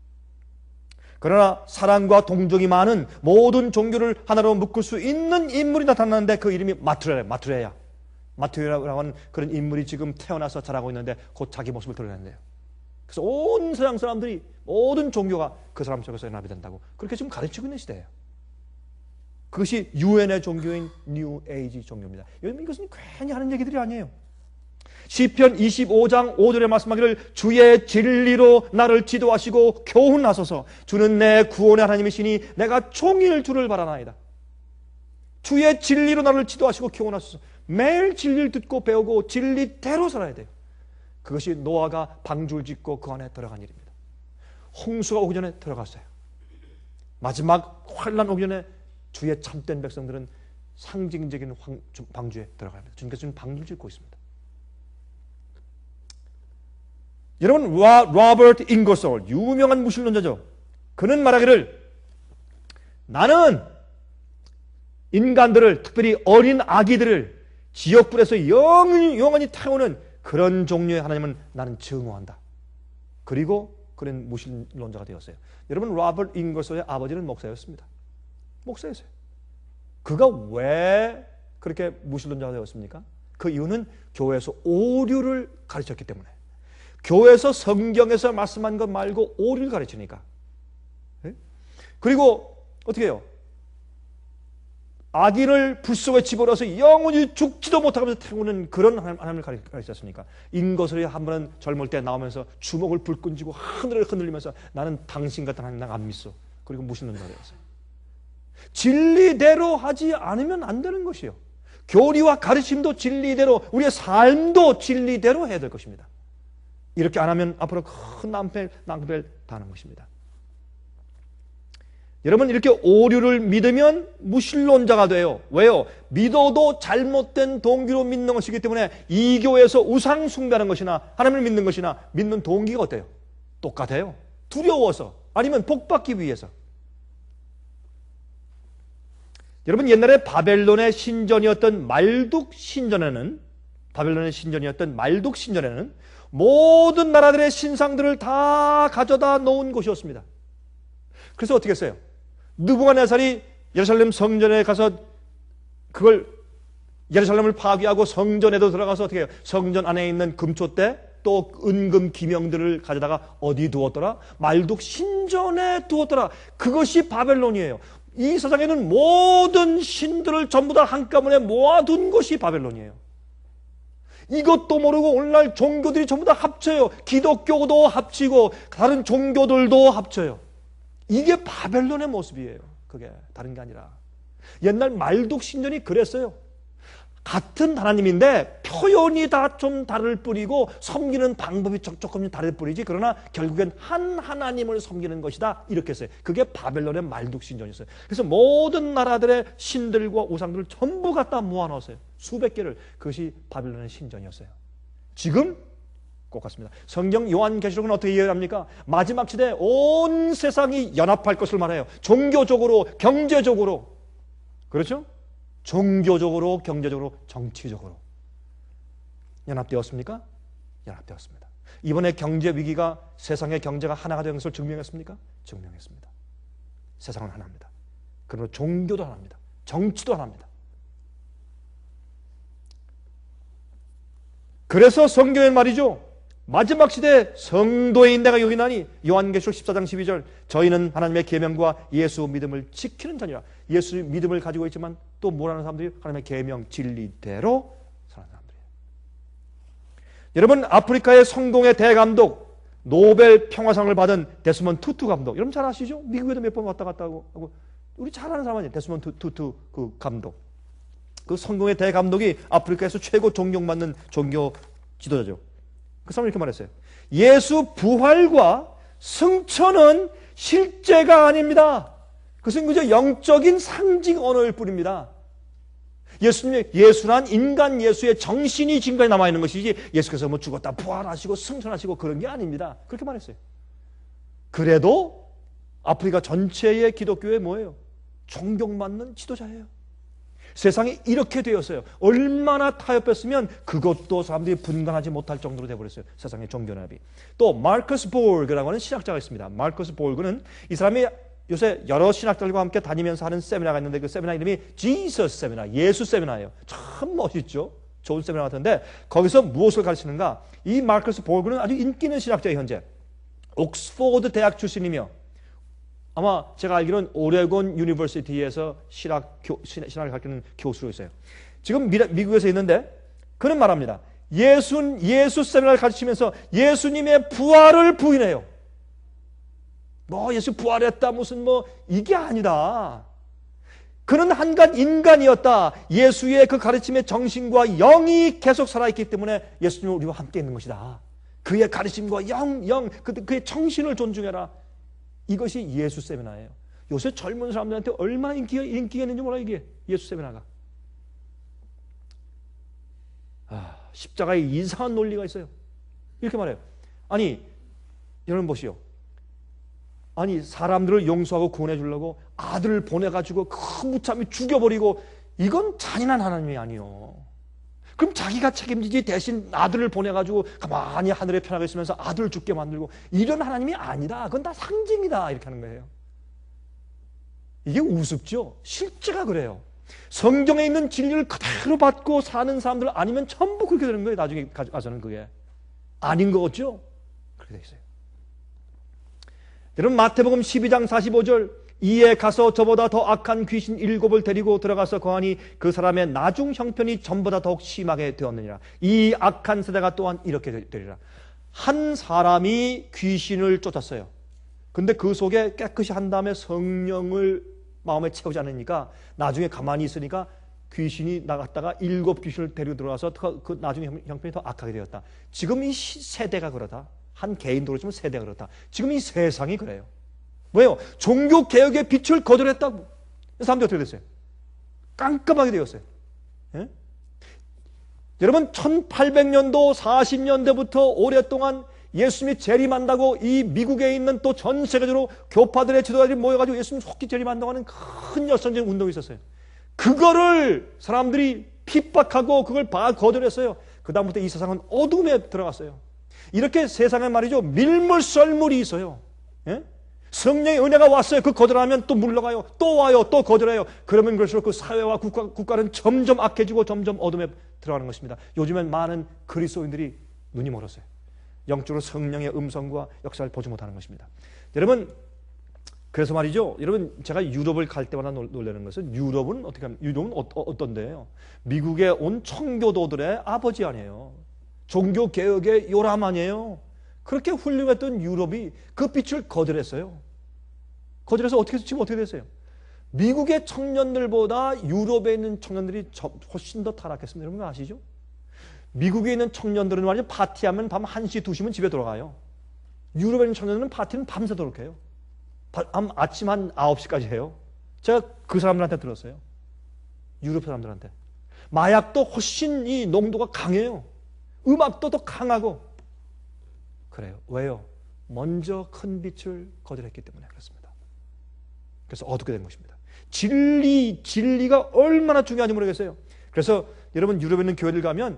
그러나 사랑과 동정이 많은 모든 종교를 하나로 묶을 수 있는 인물이 나타나는데 그 이름이 마투레야. 마투레야. 마투레라고 하는 그런 인물이 지금 태어나서 자라고 있는데 곧 자기 모습을 드러낸대요. 그래서 온 세상 사람들이 모든 종교가 그 사람 속에서 연합이 된다고 그렇게 지금 가르치고 있는 시대예요. 그것이 유엔의 종교인 뉴 에이지 종교입니다. 여러분, 이것은 괜히 하는 얘기들이 아니에요. 시편 이십오 장 오 절에 말씀하기를 주의 진리로 나를 지도하시고 교훈하소서. 주는 내 구원의 하나님이시니 내가 종일 주를 바라나이다. 주의 진리로 나를 지도하시고 교훈하소서. 매일 진리를 듣고 배우고 진리대로 살아야 돼요. 그것이 노아가 방주를 짓고 그 안에 들어간 일입니다. 홍수가 오기 전에 들어갔어요. 마지막 환란 오기 전에 주의 참된 백성들은 상징적인 황, 방주에 들어갑니다. 주님께서 지금 방주를 짓고 있습니다. 여러분, 라, 로버트 잉거솔, 유명한 무신론자죠. 그는 말하기를 나는 인간들을, 특별히 어린 아기들을 지옥불에서 영원히, 영원히 태우는 그런 종류의 하나님은 나는 증오한다. 그리고 그는 무신론자가 되었어요. 여러분, 로버트 잉거솔의 아버지는 목사였습니다. 목사였어요. 그가 왜 그렇게 무신론자가 되었습니까? 그 이유는 교회에서 오류를 가르쳤기 때문에. 교회에서 성경에서 말씀한 것 말고 오류를 가르치니까. 그리고 어떻게 해요? 아기를 불 속에 집어넣어서 영원히 죽지도 못하면서 태우는 그런 하나님을 가르쳤으니까. 잉거솔이 한 번은 젊을 때 나오면서 주먹을 불끈 쥐고 하늘을 흔들리면서 나는 당신 같은 하나님 안 믿어. 그리고 무신론자가 되었어요. 진리대로 하지 않으면 안 되는 것이에요. 교리와 가르침도 진리대로, 우리의 삶도 진리대로 해야 될 것입니다. 이렇게 안 하면 앞으로 큰 낭패, 낭패를 당하는 것입니다. 여러분, 이렇게 오류를 믿으면 무신론자가 돼요. 왜요? 믿어도 잘못된 동기로 믿는 것이기 때문에 이 교회에서 우상 숭배하는 것이나 하나님을 믿는 것이나 믿는 동기가 어때요? 똑같아요. 두려워서, 아니면 복받기 위해서. 여러분, 옛날에 바벨론의 신전이었던 말둑 신전에는 바벨론의 신전이었던 말독 신전에는 모든 나라들의 신상들을 다 가져다 놓은 곳이었습니다. 그래서 어떻게 했어요? 느부갓네살이 예루살렘 성전에 가서 그걸 예루살렘을 파괴하고 성전에도 들어가서 어떻게 해요? 성전 안에 있는 금초대 또 은금 기명들을 가져다가 어디 두었더라? 말독 신전에 두었더라. 그것이 바벨론이에요. 이 세상에는 모든 신들을 전부 다 한꺼번에 모아둔 것이 바벨론이에요. 이것도 모르고 오늘날 종교들이 전부 다 합쳐요. 기독교도 합치고 다른 종교들도 합쳐요. 이게 바벨론의 모습이에요. 그게 다른 게 아니라 옛날 말독 신전이 그랬어요. 같은 하나님인데 표현이 다 좀 다를 뿐이고 섬기는 방법이 조금 다를 뿐이지, 그러나 결국엔 한 하나님을 섬기는 것이다 이렇게 했어요. 그게 바벨론의 말독 신전이었어요. 그래서 모든 나라들의 신들과 우상들을 전부 갖다 모아놓았어요. 수백 개를. 그것이 바벨론의 신전이었어요. 지금 똑같습니다. 성경 요한계시록은 어떻게 이해합니까? 마지막 시대에 온 세상이 연합할 것을 말해요. 종교적으로, 경제적으로, 그렇죠? 종교적으로, 경제적으로, 정치적으로 연합되었습니까? 연합되었습니다. 이번에 경제 위기가 세상의 경제가 하나가 된 것을 증명했습니까? 증명했습니다. 세상은 하나입니다. 그리고 종교도 하나입니다. 정치도 하나입니다. 그래서 성경에 말이죠, 마지막 시대에 성도인 내가 여기 나니, 요한계시록 십사 장 십이 절, 저희는 하나님의 계명과 예수 믿음을 지키는 자니라. 예수 믿음을 가지고 있지만 또 뭐라는 사람들이 하나님의 계명 진리대로 사는 사람들이에요. 여러분, 아프리카의 성공의 대감독, 노벨 평화상을 받은 데스몬드 투투 감독, 여러분 잘 아시죠? 미국에도 몇 번 왔다 갔다 하고, 우리 잘 아는 사람 아니에요? 데스몬드 투투 그 감독. 그 성공의 대감독이 아프리카에서 최고 존경받는 종교 지도자죠. 그 사람이 이렇게 말했어요. 예수 부활과 승천은 실제가 아닙니다. 그것은 그저 영적인 상징 언어일 뿐입니다. 예수님의 예수란 인간 예수의 정신이 지금까지 남아있는 것이지, 예수께서 뭐 죽었다 부활하시고 승천하시고 그런 게 아닙니다. 그렇게 말했어요. 그래도 아프리카 전체의 기독교에 뭐예요? 존경받는 지도자예요. 세상이 이렇게 되었어요. 얼마나 타협했으면 그것도 사람들이 분간하지 못할 정도로 되어버렸어요. 세상의 종교연합이. 또 마커스 볼그라고 하는 신학자가 있습니다. 마커스 볼그는 이 사람이 요새 여러 신학자들과 함께 다니면서 하는 세미나가 있는데, 그 세미나 이름이 지서스 세미나, 예수 세미나예요. 참 멋있죠. 좋은 세미나 같은데 거기서 무엇을 가르치는가? 이 마커스 볼그는 아주 인기 있는 신학자예요. 현재 옥스포드 대학 출신이며, 아마 제가 알기로는 오레곤 유니버시티에서 신학, 교, 신학을 가르치는 교수로 있어요. 지금 미, 미국에서 있는데 그는 말합니다. 예수, 예수 세미나를 가르치면서 예수님의 부활을 부인해요. 뭐 예수 부활했다 무슨 뭐 이게 아니다. 그는 한갓 인간이었다. 예수의 그 가르침의 정신과 영이 계속 살아있기 때문에 예수님은 우리와 함께 있는 것이다. 그의 가르침과 영, 영, 그의 정신을 존중해라. 이것이 예수 세미나예요. 요새 젊은 사람들한테 얼마나 인기가, 인기가 있는지 몰라, 이게 예수 세미나가. 아, 십자가에 이상한 논리가 있어요. 이렇게 말해요. 아니, 여러분 보시오. 아니, 사람들을 용서하고 구원해 주려고 아들을 보내가지고 그 무참히 죽여버리고, 이건 잔인한 하나님이 아니요. 그럼 자기가 책임지지 대신 아들을 보내가지고 가만히 하늘에 편하게 있으면서 아들을 죽게 만들고, 이런 하나님이 아니다. 그건 다 상징이다. 이렇게 하는 거예요. 이게 우습죠? 실제가 그래요. 성경에 있는 진리를 그대로 받고 사는 사람들 아니면 전부 그렇게 되는 거예요. 나중에 가서는 그게 아닌 거겠죠? 그렇게 돼 있어요. 여러분, 마태복음 십이 장 사십오 절, 이에 가서 저보다 더 악한 귀신 일곱을 데리고 들어가서 거하니 그 사람의 나중 형편이 전보다 더욱 심하게 되었느니라. 이 악한 세대가 또한 이렇게 되리라. 한 사람이 귀신을 쫓았어요. 근데 그 속에 깨끗이 한 다음에 성령을 마음에 채우지 않으니까 나중에 가만히 있으니까 귀신이 나갔다가 일곱 귀신을 데리고 들어와서 그 나중에 형편이 더 악하게 되었다. 지금 이 세대가 그렇다. 한 개인도 그렇지만 세대가 그렇다. 지금 이 세상이 그래요. 뭐예요? 종교개혁의 빛을 거절했다고. 사람들이 어떻게 됐어요? 깜깜하게 되었어요. 예? 여러분, 천팔백 년도 사십 년대부터 오랫동안 예수님이 재림한다고 이 미국에 있는 또 전 세계적으로 교파들의 지도자들이 모여가지고 예수님 속히 재림한다고 하는 큰 열성적인 운동이 있었어요. 그거를 사람들이 핍박하고 그걸 거절했어요. 그 다음부터 이 세상은 어둠에 들어갔어요. 이렇게 세상에 말이죠, 밀물썰물이 있어요. 예? 성령의 은혜가 왔어요. 그 거절하면 또 물러가요. 또 와요. 또 거절해요. 그러면 그럴수록 그 사회와 국가, 국가는 점점 악해지고 점점 어둠에 들어가는 것입니다. 요즘엔 많은 그리스도인들이 눈이 멀었어요. 영적으로 성령의 음성과 역사를 보지 못하는 것입니다. 여러분, 그래서 말이죠, 여러분, 제가 유럽을 갈 때마다 놀라는 것은, 유럽은 어떻게 하면, 유럽은 어, 어, 어떤 데예요? 미국에 온 청교도들의 아버지 아니에요. 종교개혁의 요람 아니에요. 그렇게 훌륭했던 유럽이 그 빛을 거절했어요. 거절해서 어떻게, 지금 어떻게 됐어요? 미국의 청년들보다 유럽에 있는 청년들이 훨씬 더 타락했습니다. 여러분 아시죠? 미국에 있는 청년들은 말이죠, 파티하면 밤 한 시, 두 시면 집에 돌아가요. 유럽에 있는 청년들은 파티는 밤새도록 해요. 아침 한 아홉 시까지 해요. 제가 그 사람들한테 들었어요. 유럽 사람들한테. 마약도 훨씬 이 농도가 강해요. 음악도 더 강하고. 그래요. 왜요? 먼저 큰 빛을 거절했기 때문에 그렇습니다. 그래서 어둡게 된 것입니다. 진리, 진리가 얼마나 중요한지 모르겠어요. 그래서 여러분 유럽에 있는 교회를 가면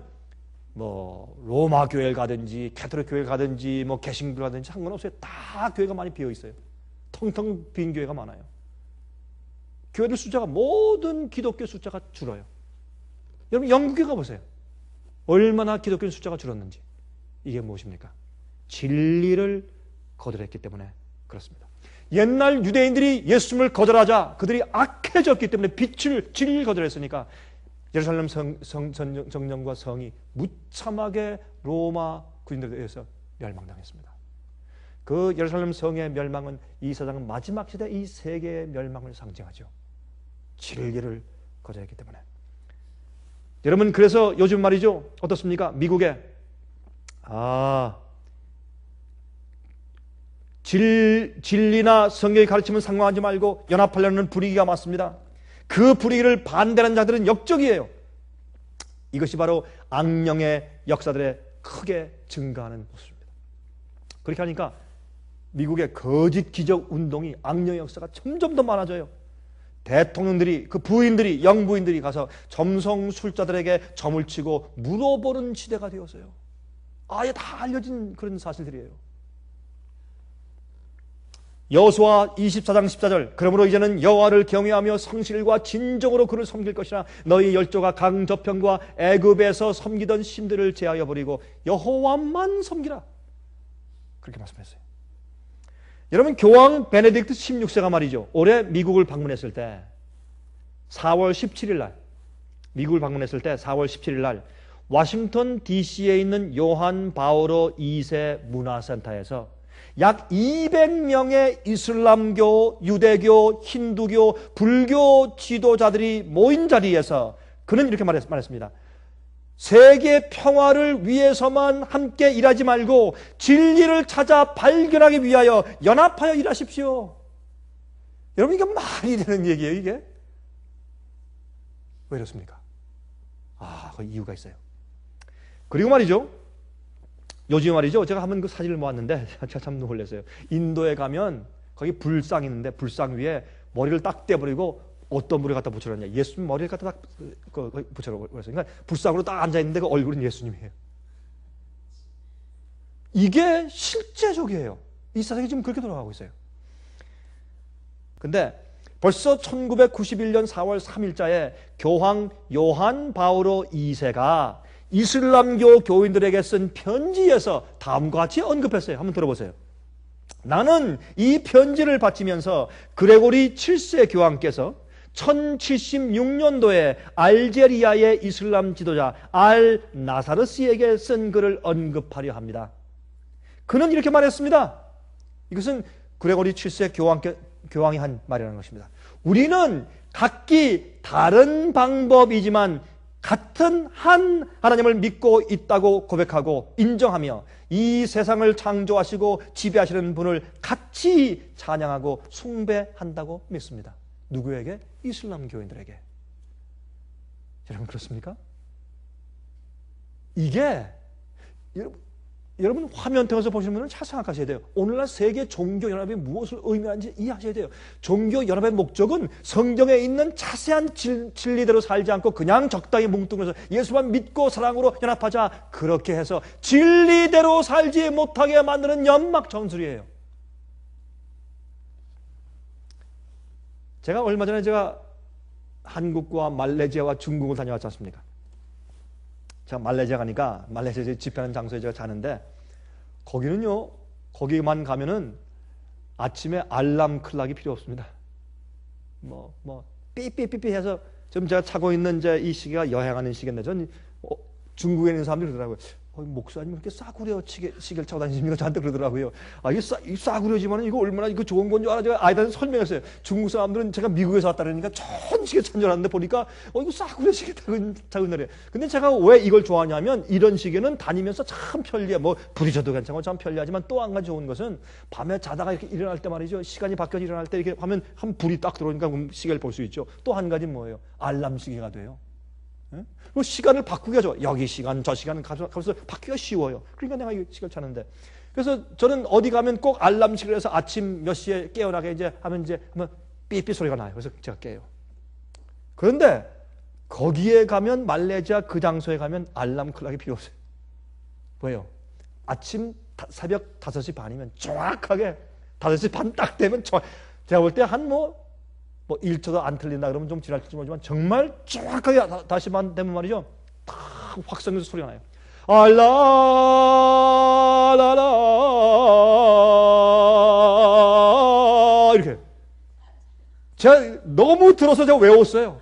뭐 로마 교회를 가든지 캐톨릭 교회를 가든지 뭐 개신교를 가든지 상관없어요. 다 교회가 많이 비어 있어요. 텅텅 빈 교회가 많아요. 교회들 숫자가, 모든 기독교 숫자가 줄어요. 여러분 영국에 가보세요. 얼마나 기독교 숫자가 줄었는지. 이게 무엇입니까? 진리를 거절했기 때문에 그렇습니다. 옛날 유대인들이 예수님을 거절하자 그들이 악해졌기 때문에 빛을, 진리를 거절했으니까 예루살렘 성, 성, 성, 정령과 성이 무참하게 로마 군인들에 의해서 멸망당했습니다. 그 예루살렘 성의 멸망은 이 세상은 마지막 시대 이 세계의 멸망을 상징하죠. 진리를 거절했기 때문에. 여러분, 그래서 요즘 말이죠, 어떻습니까? 미국에 아 질, 진리나 성경의 가르침은 상관하지 말고 연합하려는 분위기가 많습니다. 그 분위기를 반대하는 자들은 역적이에요. 이것이 바로 악령의 역사들에 크게 증가하는 모습입니다. 그렇게 하니까 미국의 거짓 기적 운동이, 악령의 역사가 점점 더 많아져요. 대통령들이, 그 부인들이, 영부인들이 가서 점성 술자들에게 점을 치고 물어보는 시대가 되었어요. 아예 다 알려진 그런 사실들이에요. 여호수아 이십사 장 십사 절, 그러므로 이제는 여호와를 경외하며 성실과 진정으로 그를 섬길 것이나 너희 열조가 강저편과 애굽에서 섬기던 신들을 제하여 버리고 여호와만 섬기라. 그렇게 말씀했어요. 여러분, 교황 베네딕트 십육 세가 말이죠, 올해 미국을 방문했을 때 사월 십칠일 날, 미국을 방문했을 때 사월 십칠일 날 워싱턴 디씨에 있는 요한 바오로 이 세 문화센터에서 약 이백 명의 이슬람교, 유대교, 힌두교, 불교 지도자들이 모인 자리에서 그는 이렇게 말했습니다. 세계 평화를 위해서만 함께 일하지 말고 진리를 찾아 발견하기 위하여 연합하여 일하십시오. 여러분, 이게 말이 되는 얘기예요, 이게? 왜 이렇습니까? 아, 그 이유가 있어요. 그리고 말이죠, 요즘 말이죠, 제가 한번 그 사진을 모았는데 제가 참 놀랐어요. 인도에 가면 거기 불상 있는데 불상 위에 머리를 딱 떼버리고 어떤 물에 갖다 붙여놨냐, 예수님 머리를 갖다 딱 붙여놓고 그랬어요. 그러니까 불상으로 딱 앉아있는데 그 얼굴은 예수님이에요. 이게 실제적이에요. 이 세상이 지금 그렇게 돌아가고 있어요. 근데 벌써 천구백구십일 년 사월 삼일자에 교황 요한 바오로 이 세가 이슬람교 교인들에게 쓴 편지에서 다음과 같이 언급했어요. 한번 들어보세요. 나는 이 편지를 바치면서 그레고리 칠 세 교황께서 천칠십육 년도에 알제리아의 이슬람 지도자 알 나사르스에게 쓴 글을 언급하려 합니다. 그는 이렇게 말했습니다. 이것은 그레고리 칠 세 교황께, 교황이 한 말이라는 것입니다. 우리는 각기 다른 방법이지만 같은 한 하나님을 믿고 있다고 고백하고 인정하며 이 세상을 창조하시고 지배하시는 분을 같이 찬양하고 숭배한다고 믿습니다. 누구에게? 이슬람 교인들에게. 여러분, 그렇습니까? 이게 여러분, 여러분 화면 통해서 보시는 분은 잘 생각하셔야 돼요. 오늘날 세계 종교 연합이 무엇을 의미하는지 이해하셔야 돼요. 종교 연합의 목적은 성경에 있는 자세한 진, 진리대로 살지 않고 그냥 적당히 뭉뚱그려서 예수만 믿고 사랑으로 연합하자, 그렇게 해서 진리대로 살지 못하게 만드는 연막 전술이에요. 제가 얼마 전에 제가 한국과 말레이시아와 중국을 다녀왔지 않습니까? 제가 말레이시아 가니까 말레이시아 집회하는 장소에 제가 자는데, 거기는요, 거기만 가면은 아침에 알람 클락이 필요 없습니다. 뭐, 뭐, 삐삐삐삐 해서 지금 제가 차고 있는 이제 이 시계가 여행하는 시계인데, 전 어, 중국에 있는 사람들이 그러더라고요. 어, 목사님 이렇게 싸구려 시계, 시계를 차고 다니십니까? 저한테 그러더라고요. 아, 이게 싸, 이 싸구려지만 이거 얼마나 이거 좋은 건 줄 알아? 제가 아이들한테 설명했어요. 중국 사람들은 제가 미국에서 왔다 그러니까 전 시계 찬 줄 알았는데 보니까 어, 이거 싸구려 시계 타고 차고 있는. 근데 제가 왜 이걸 좋아하냐면, 이런 시계는 다니면서 참 편리해. 뭐 부딪혀도 괜찮고 참 편리하지만 또 한 가지 좋은 것은 밤에 자다가 이렇게 일어날 때 말이죠. 시간이 바뀌어 일어날 때 이렇게 하면 한 불이 딱 들어오니까 시계를 볼 수 있죠. 또 한 가지는 뭐예요? 알람 시계가 돼요. 그 시간을 바꾸기가 좋아. 여기 시간, 저 시간 가면서 바꾸기가 쉬워요. 그러니까 내가 이 시간을 찾는데. 그래서 저는 어디 가면 꼭 알람식을 해서 아침 몇 시에 깨어나게 이제 하면 이제 하면 삐삐 소리가 나요. 그래서 제가 깨요. 그런데 거기에 가면, 말레이시아 그 장소에 가면 알람 클락이 필요 없어요. 왜요? 아침 다, 새벽 다섯 시 반이면 정확하게 다섯 시 반 딱 되면 정확, 제가 볼 때 한 뭐 뭐 일 초도 안 틀린다 그러면 좀 지날지 모르지만 정말 정확하게 다, 다시 반 되면 말이죠, 탁 확성해서 소리가 나요. 알라라라 이렇게. 제가 너무 들어서 제가 외웠어요.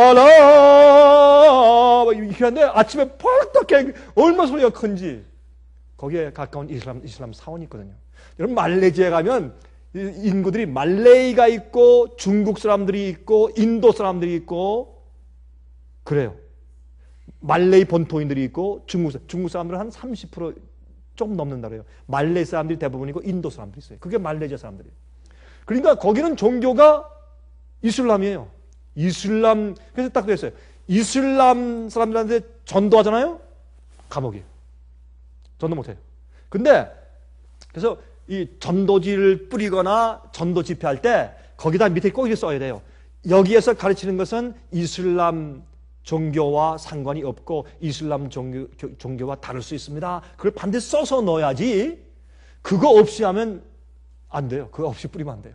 따라 이렇게 하는데 아침에 펄떡 깨, 얼마나 소리가 큰지. 거기에 가까운 이슬람, 이슬람 사원이 있거든요. 여러분, 말레이시아에 가면 인구들이 말레이가 있고 중국 사람들이 있고 인도 사람들이 있고 그래요. 말레이 본토인들이 있고 중국, 중국 사람들은 한 삼십 퍼센트 좀 넘는다 그래요. 말레이 사람들이 대부분이고 인도 사람들이 있어요. 그게 말레이시아 사람들이에요. 그러니까 거기는 종교가 이슬람이에요. 이슬람. 그래서 딱 그랬어요. 이슬람 사람들한테 전도하잖아요. 감옥이에요. 전도 못해요. 근데 그래서 이 전도지를 뿌리거나 전도 집회할 때 거기다 밑에 꼭 이렇게 써야 돼요. 여기에서 가르치는 것은 이슬람 종교와 상관이 없고 이슬람 종교, 종교와 다를 수 있습니다. 그걸 반드시 써서 넣어야지. 그거 없이 하면 안 돼요. 그거 없이 뿌리면 안 돼요.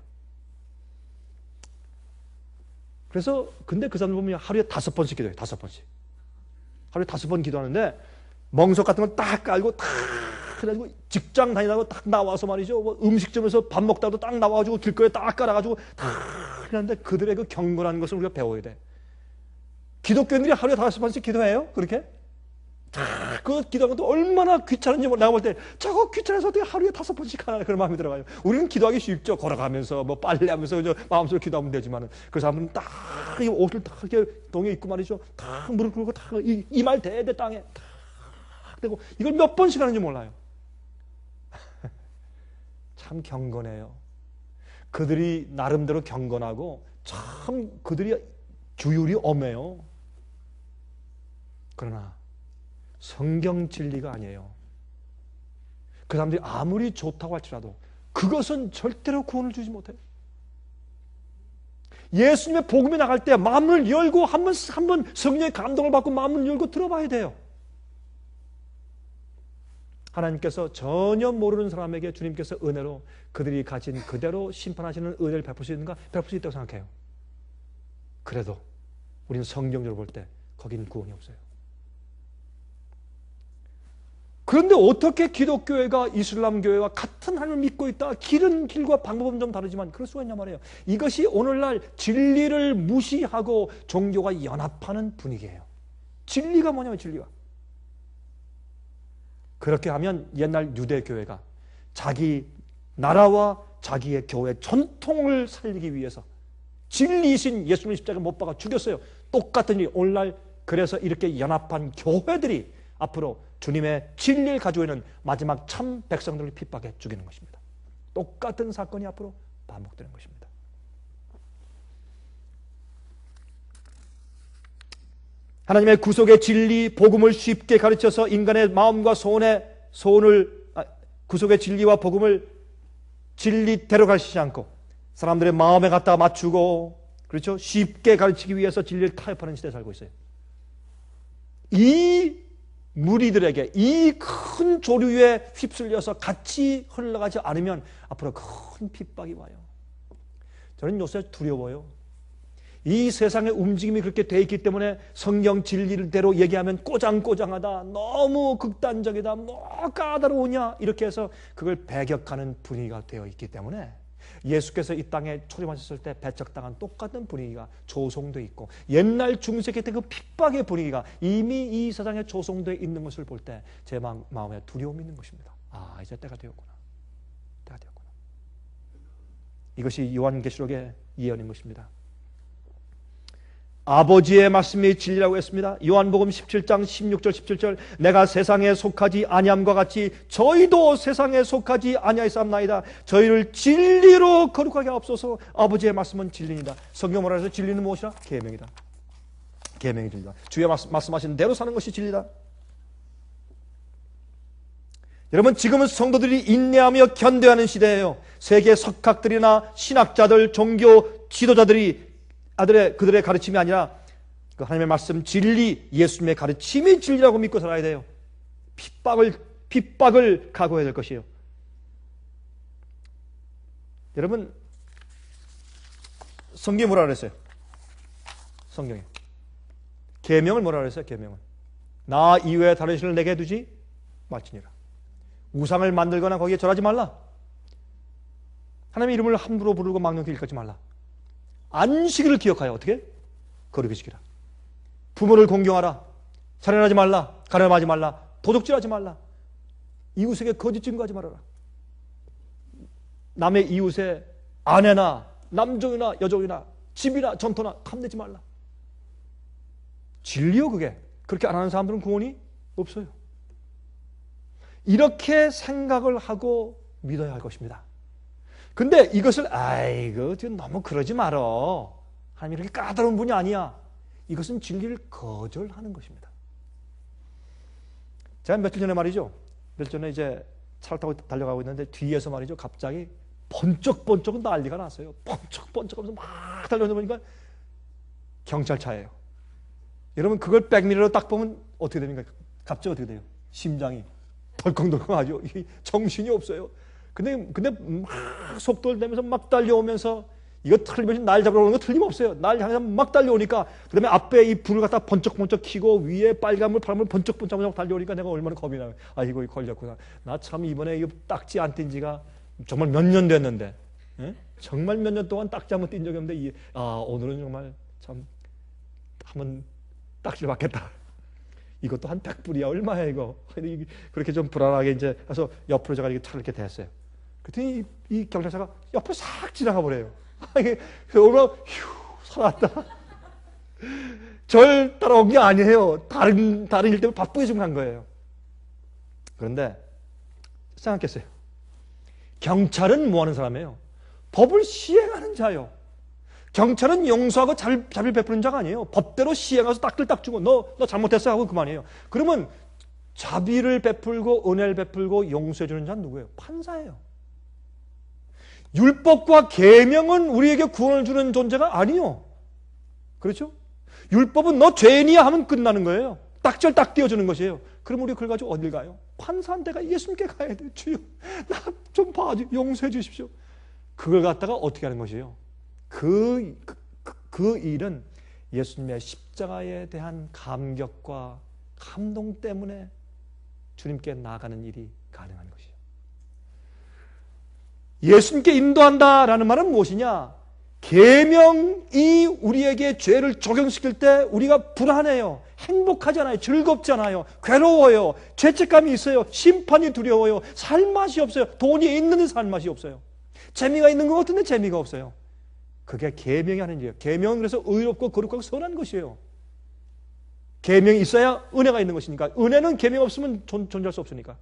그래서 근데 그 사람들 보면 하루에 다섯 번씩 기도해요. 다섯 번씩. 하루에 다섯 번 기도하는데 멍석 같은 걸 딱 깔고 탁 그래가지고 직장 다니다가 딱 나와서 말이죠. 뭐 음식점에서 밥 먹다도 딱 나와가지고 길거리에 딱 깔아가지고 탁 하는데 그들의 그 경건한 것을 우리가 배워야 돼. 기독교인들이 하루에 다섯 번씩 기도해요? 그렇게? 탁 그 기도하는 것도 얼마나 귀찮은지 내가 볼 때 저거 귀찮아서 어떻게 하루에 다섯 번씩 하나 그런 마음이 들어가요. 우리는 기도하기 쉽죠. 걸어가면서 뭐 빨래하면서 저 마음속으로 기도하면 되지만은 그 사람들은 딱 이 옷을 딱 이렇게 동에 입고 말이죠. 딱 무릎 꿇고 딱 이 말 대대 땅에 딱 대고 이걸 몇 번씩 하는지 몰라요. 참 경건해요. 그들이 나름대로 경건하고 참 그들이 규율이 엄해요. 그러나 성경 진리가 아니에요. 그 사람들이 아무리 좋다고 할지라도 그것은 절대로 구원을 주지 못해요. 예수님의 복음이 나갈 때 마음을 열고 한번 한번 성령의 감동을 받고 마음을 열고 들어봐야 돼요. 하나님께서 전혀 모르는 사람에게 주님께서 은혜로 그들이 가진 그대로 심판하시는 은혜를 베풀 수 있는가? 베풀 수 있다고 생각해요. 그래도 우리는 성경적으로 볼 때 거긴 구원이 없어요. 그런데 어떻게 기독교회가 이슬람 교회와 같은 하나님을 믿고 있다. 길은 길과 방법은 좀 다르지만 그럴 수가 있냐 말이에요. 이것이 오늘날 진리를 무시하고 종교가 연합하는 분위기예요. 진리가 뭐냐면 진리가. 그렇게 하면 옛날 유대교회가 자기 나라와 자기의 교회 전통을 살리기 위해서 진리이신 예수님 십자가에 못 박아 죽였어요. 똑같은 일 오늘날 그래서 이렇게 연합한 교회들이 앞으로 주님의 진리를 가지고 있는 마지막 참 백성들을 핍박해 죽이는 것입니다. 똑같은 사건이 앞으로 반복되는 것입니다. 하나님의 구속의 진리, 복음을 쉽게 가르쳐서 인간의 마음과 소원의 소원을 구속의 진리와 복음을 진리대로 가르치지 않고 사람들의 마음에 갖다 맞추고, 그렇죠? 쉽게 가르치기 위해서 진리를 타협하는 시대에 살고 있어요. 이 무리들에게 이 큰 조류에 휩쓸려서 같이 흘러가지 않으면 앞으로 큰 핍박이 와요. 저는 요새 두려워요. 이 세상의 움직임이 그렇게 돼 있기 때문에 성경 진리대로 얘기하면 꼬장꼬장하다, 너무 극단적이다, 뭐 까다로우냐, 이렇게 해서 그걸 배격하는 분위기가 되어 있기 때문에 예수께서 이 땅에 초림하셨을 때 배척당한 똑같은 분위기가 조성되어 있고, 옛날 중세기 때 그 핍박의 분위기가 이미 이 세상에 조성되어 있는 것을 볼 때 제 마음에 두려움이 있는 것입니다. 아, 이제 때가 되었구나. 때가 되었구나. 이것이 요한계시록의 예언인 것입니다. 아버지의 말씀이 진리라고 했습니다. 요한복음 십칠 장 십육 절 십칠 절, 내가 세상에 속하지 아니함과 같이 저희도 세상에 속하지 아니하였사옵나이다. 저희를 진리로 거룩하게 하옵소서. 아버지의 말씀은 진리이다. 성경 뭐라 해서 진리는 무엇이라? 계명이다. 계명이 진리다. 주의 말씀, 말씀하신 대로 사는 것이 진리다. 여러분, 지금은 성도들이 인내하며 견뎌하는 시대예요. 세계 석학들이나 신학자들, 종교 지도자들이 아들의 그들의 가르침이 아니라 그 하나님의 말씀 진리, 예수님의 가르침이 진리라고 믿고 살아야 돼요. 핍박을 핍박을 각오해야 될 것이에요. 여러분, 성경이 뭐라 그랬어요? 성경에 계명을 뭐라 그랬어요? 계명은 나 이외에 다른 신을 내게 두지 말지니라. 우상을 만들거나 거기에 절하지 말라. 하나님의 이름을 함부로 부르고 망령되게 일컫지 말라. 안식일을 기억하여 어떻게? 거룩히 지키라. 부모를 공경하라. 살인하지 말라. 가늠하지 말라. 도적질하지 말라. 이웃에게 거짓 증거하지 말아라. 남의 이웃의 아내나 남종이나 여종이나 집이나 전토나 탐내지 말라. 진리요 그게. 그렇게 안 하는 사람들은 구원이 없어요. 이렇게 생각을 하고 믿어야 할 것입니다. 근데 이것을 아이고 너무 그러지 말어. 하나님이 이렇게 까다로운 분이 아니야. 이것은 진리를 거절하는 것입니다. 제가 며칠 전에 말이죠. 며칠 전에 이제 차를 타고 달려가고 있는데 뒤에서 말이죠. 갑자기 번쩍번쩍 난리가 났어요. 번쩍번쩍 하면서 막 달려오다 보니까 경찰차예요. 여러분 그걸 백미러로 딱 보면 어떻게 됩니까? 갑자기 어떻게 돼요? 심장이 덜컹덜컹하죠. 정신이 없어요. 근데, 근데 막 속도를 내면서 막 달려오면서 이거 틀림없이 날 잡으러 오는 거 틀림없어요. 날 향해서 막 달려오니까 그 다음에 앞에 이 불을 갖다 번쩍번쩍 켜고 위에 빨간물 파란물 번쩍번쩍 달려오니까 내가 얼마나 겁이 나요. 아 이거 걸렸구나. 나 참 이번에 이거 딱지 안 띈 지가 정말 몇 년 됐는데 에? 정말 몇 년 동안 딱지 한번 띈 적이 없는데 이, 아 오늘은 정말 참 한번 딱지를 받겠다. 이것도 한 백 불이야. 얼마야 이거. 그렇게 좀 불안하게 이제 해서 옆으로 제가 이렇게 차를 이렇게 댔어요. 그랬더니 이, 이 경찰차가 옆으로 싹 지나가 버려요. 이게 얼마나 휴 살았다. 절 따라온 게 아니에요. 다른 다른 일 때문에 바쁘게 좀 간 거예요. 그런데 생각했어요. 경찰은 뭐 하는 사람이에요? 법을 시행하는 자요. 경찰은 용서하고 자비, 자비를 베푸는 자가 아니에요. 법대로 시행해서 딱들 딱 주고 너, 너 잘못했어 하고 그만이에요. 그러면 자비를 베풀고 은혜를 베풀고 용서해 주는 자는 누구예요? 판사예요. 율법과 계명은 우리에게 구원을 주는 존재가 아니요. 그렇죠? 율법은 너 죄인이야 하면 끝나는 거예요. 딱절 딱 띄워주는 것이에요. 그럼 우리 그걸 가지고 어딜 가요? 판사한테 가 예수님께 가야 돼요. 주여 나 좀 봐줘 용서해 주십시오. 그걸 갖다가 어떻게 하는 것이에요? 그, 그, 그 일은 예수님의 십자가에 대한 감격과 감동 때문에 주님께 나아가는 일이 가능한 것이에요. 예수님께 인도한다라는 말은 무엇이냐? 계명이 우리에게 죄를 적용시킬 때 우리가 불안해요. 행복하지 않아요. 즐겁지 않아요. 괴로워요. 죄책감이 있어요. 심판이 두려워요. 살맛이 없어요. 돈이 있는데 살맛이 없어요. 재미가 있는 것 같은데 재미가 없어요. 그게 계명이 하는 일이에요. 계명은 그래서 의롭고 거룩하고 선한 것이에요. 계명이 있어야 은혜가 있는 것이니까. 은혜는 계명 없으면 존, 존재할 수 없으니까.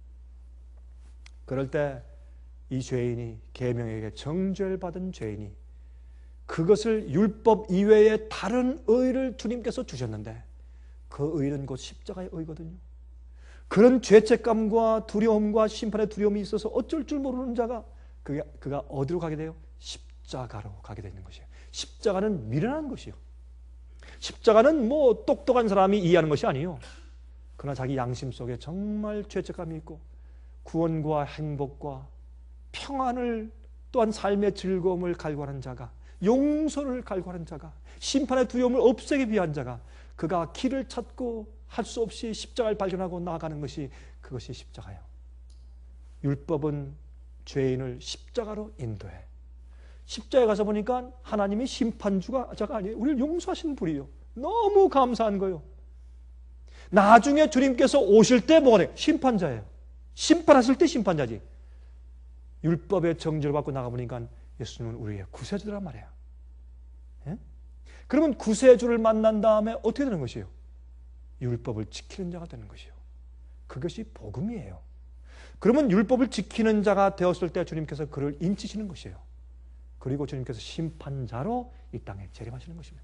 그럴 때 이 죄인이 계명에게 정죄를 받은 죄인이 그것을 율법 이외에 다른 의를 주님께서 주셨는데 그 의는 곧 십자가의 의거든요. 그런 죄책감과 두려움과 심판의 두려움이 있어서 어쩔 줄 모르는 자가 그가, 그가 어디로 가게 돼요? 십자가로 가게 되는 것이에요. 십자가는 미련한 것이요. 십자가는 뭐 똑똑한 사람이 이해하는 것이 아니에요. 그러나 자기 양심 속에 정말 죄책감이 있고 구원과 행복과 평안을 또한 삶의 즐거움을 갈구하는 자가, 용서를 갈구하는 자가, 심판의 두려움을 없애기 위한 자가, 그가 길을 찾고 할 수 없이 십자가를 발견하고 나아가는 것이, 그것이 십자가예요. 율법은 죄인을 십자가로 인도해. 십자가에 가서 보니까 하나님이 심판주가 자가 아니에요. 우리를 용서하시는 분이에요. 너무 감사한 거예요. 나중에 주님께서 오실 때 뭐가 돼요? 심판자예요. 심판하실 때 심판자지. 율법의 정죄를 받고 나가보니까 예수님은 우리의 구세주란 말이에요. 예? 그러면 구세주를 만난 다음에 어떻게 되는 것이에요? 율법을 지키는 자가 되는 것이요. 그것이 복음이에요. 그러면 율법을 지키는 자가 되었을 때 주님께서 그를 인치시는 것이에요. 그리고 주님께서 심판자로 이 땅에 재림하시는 것입니다.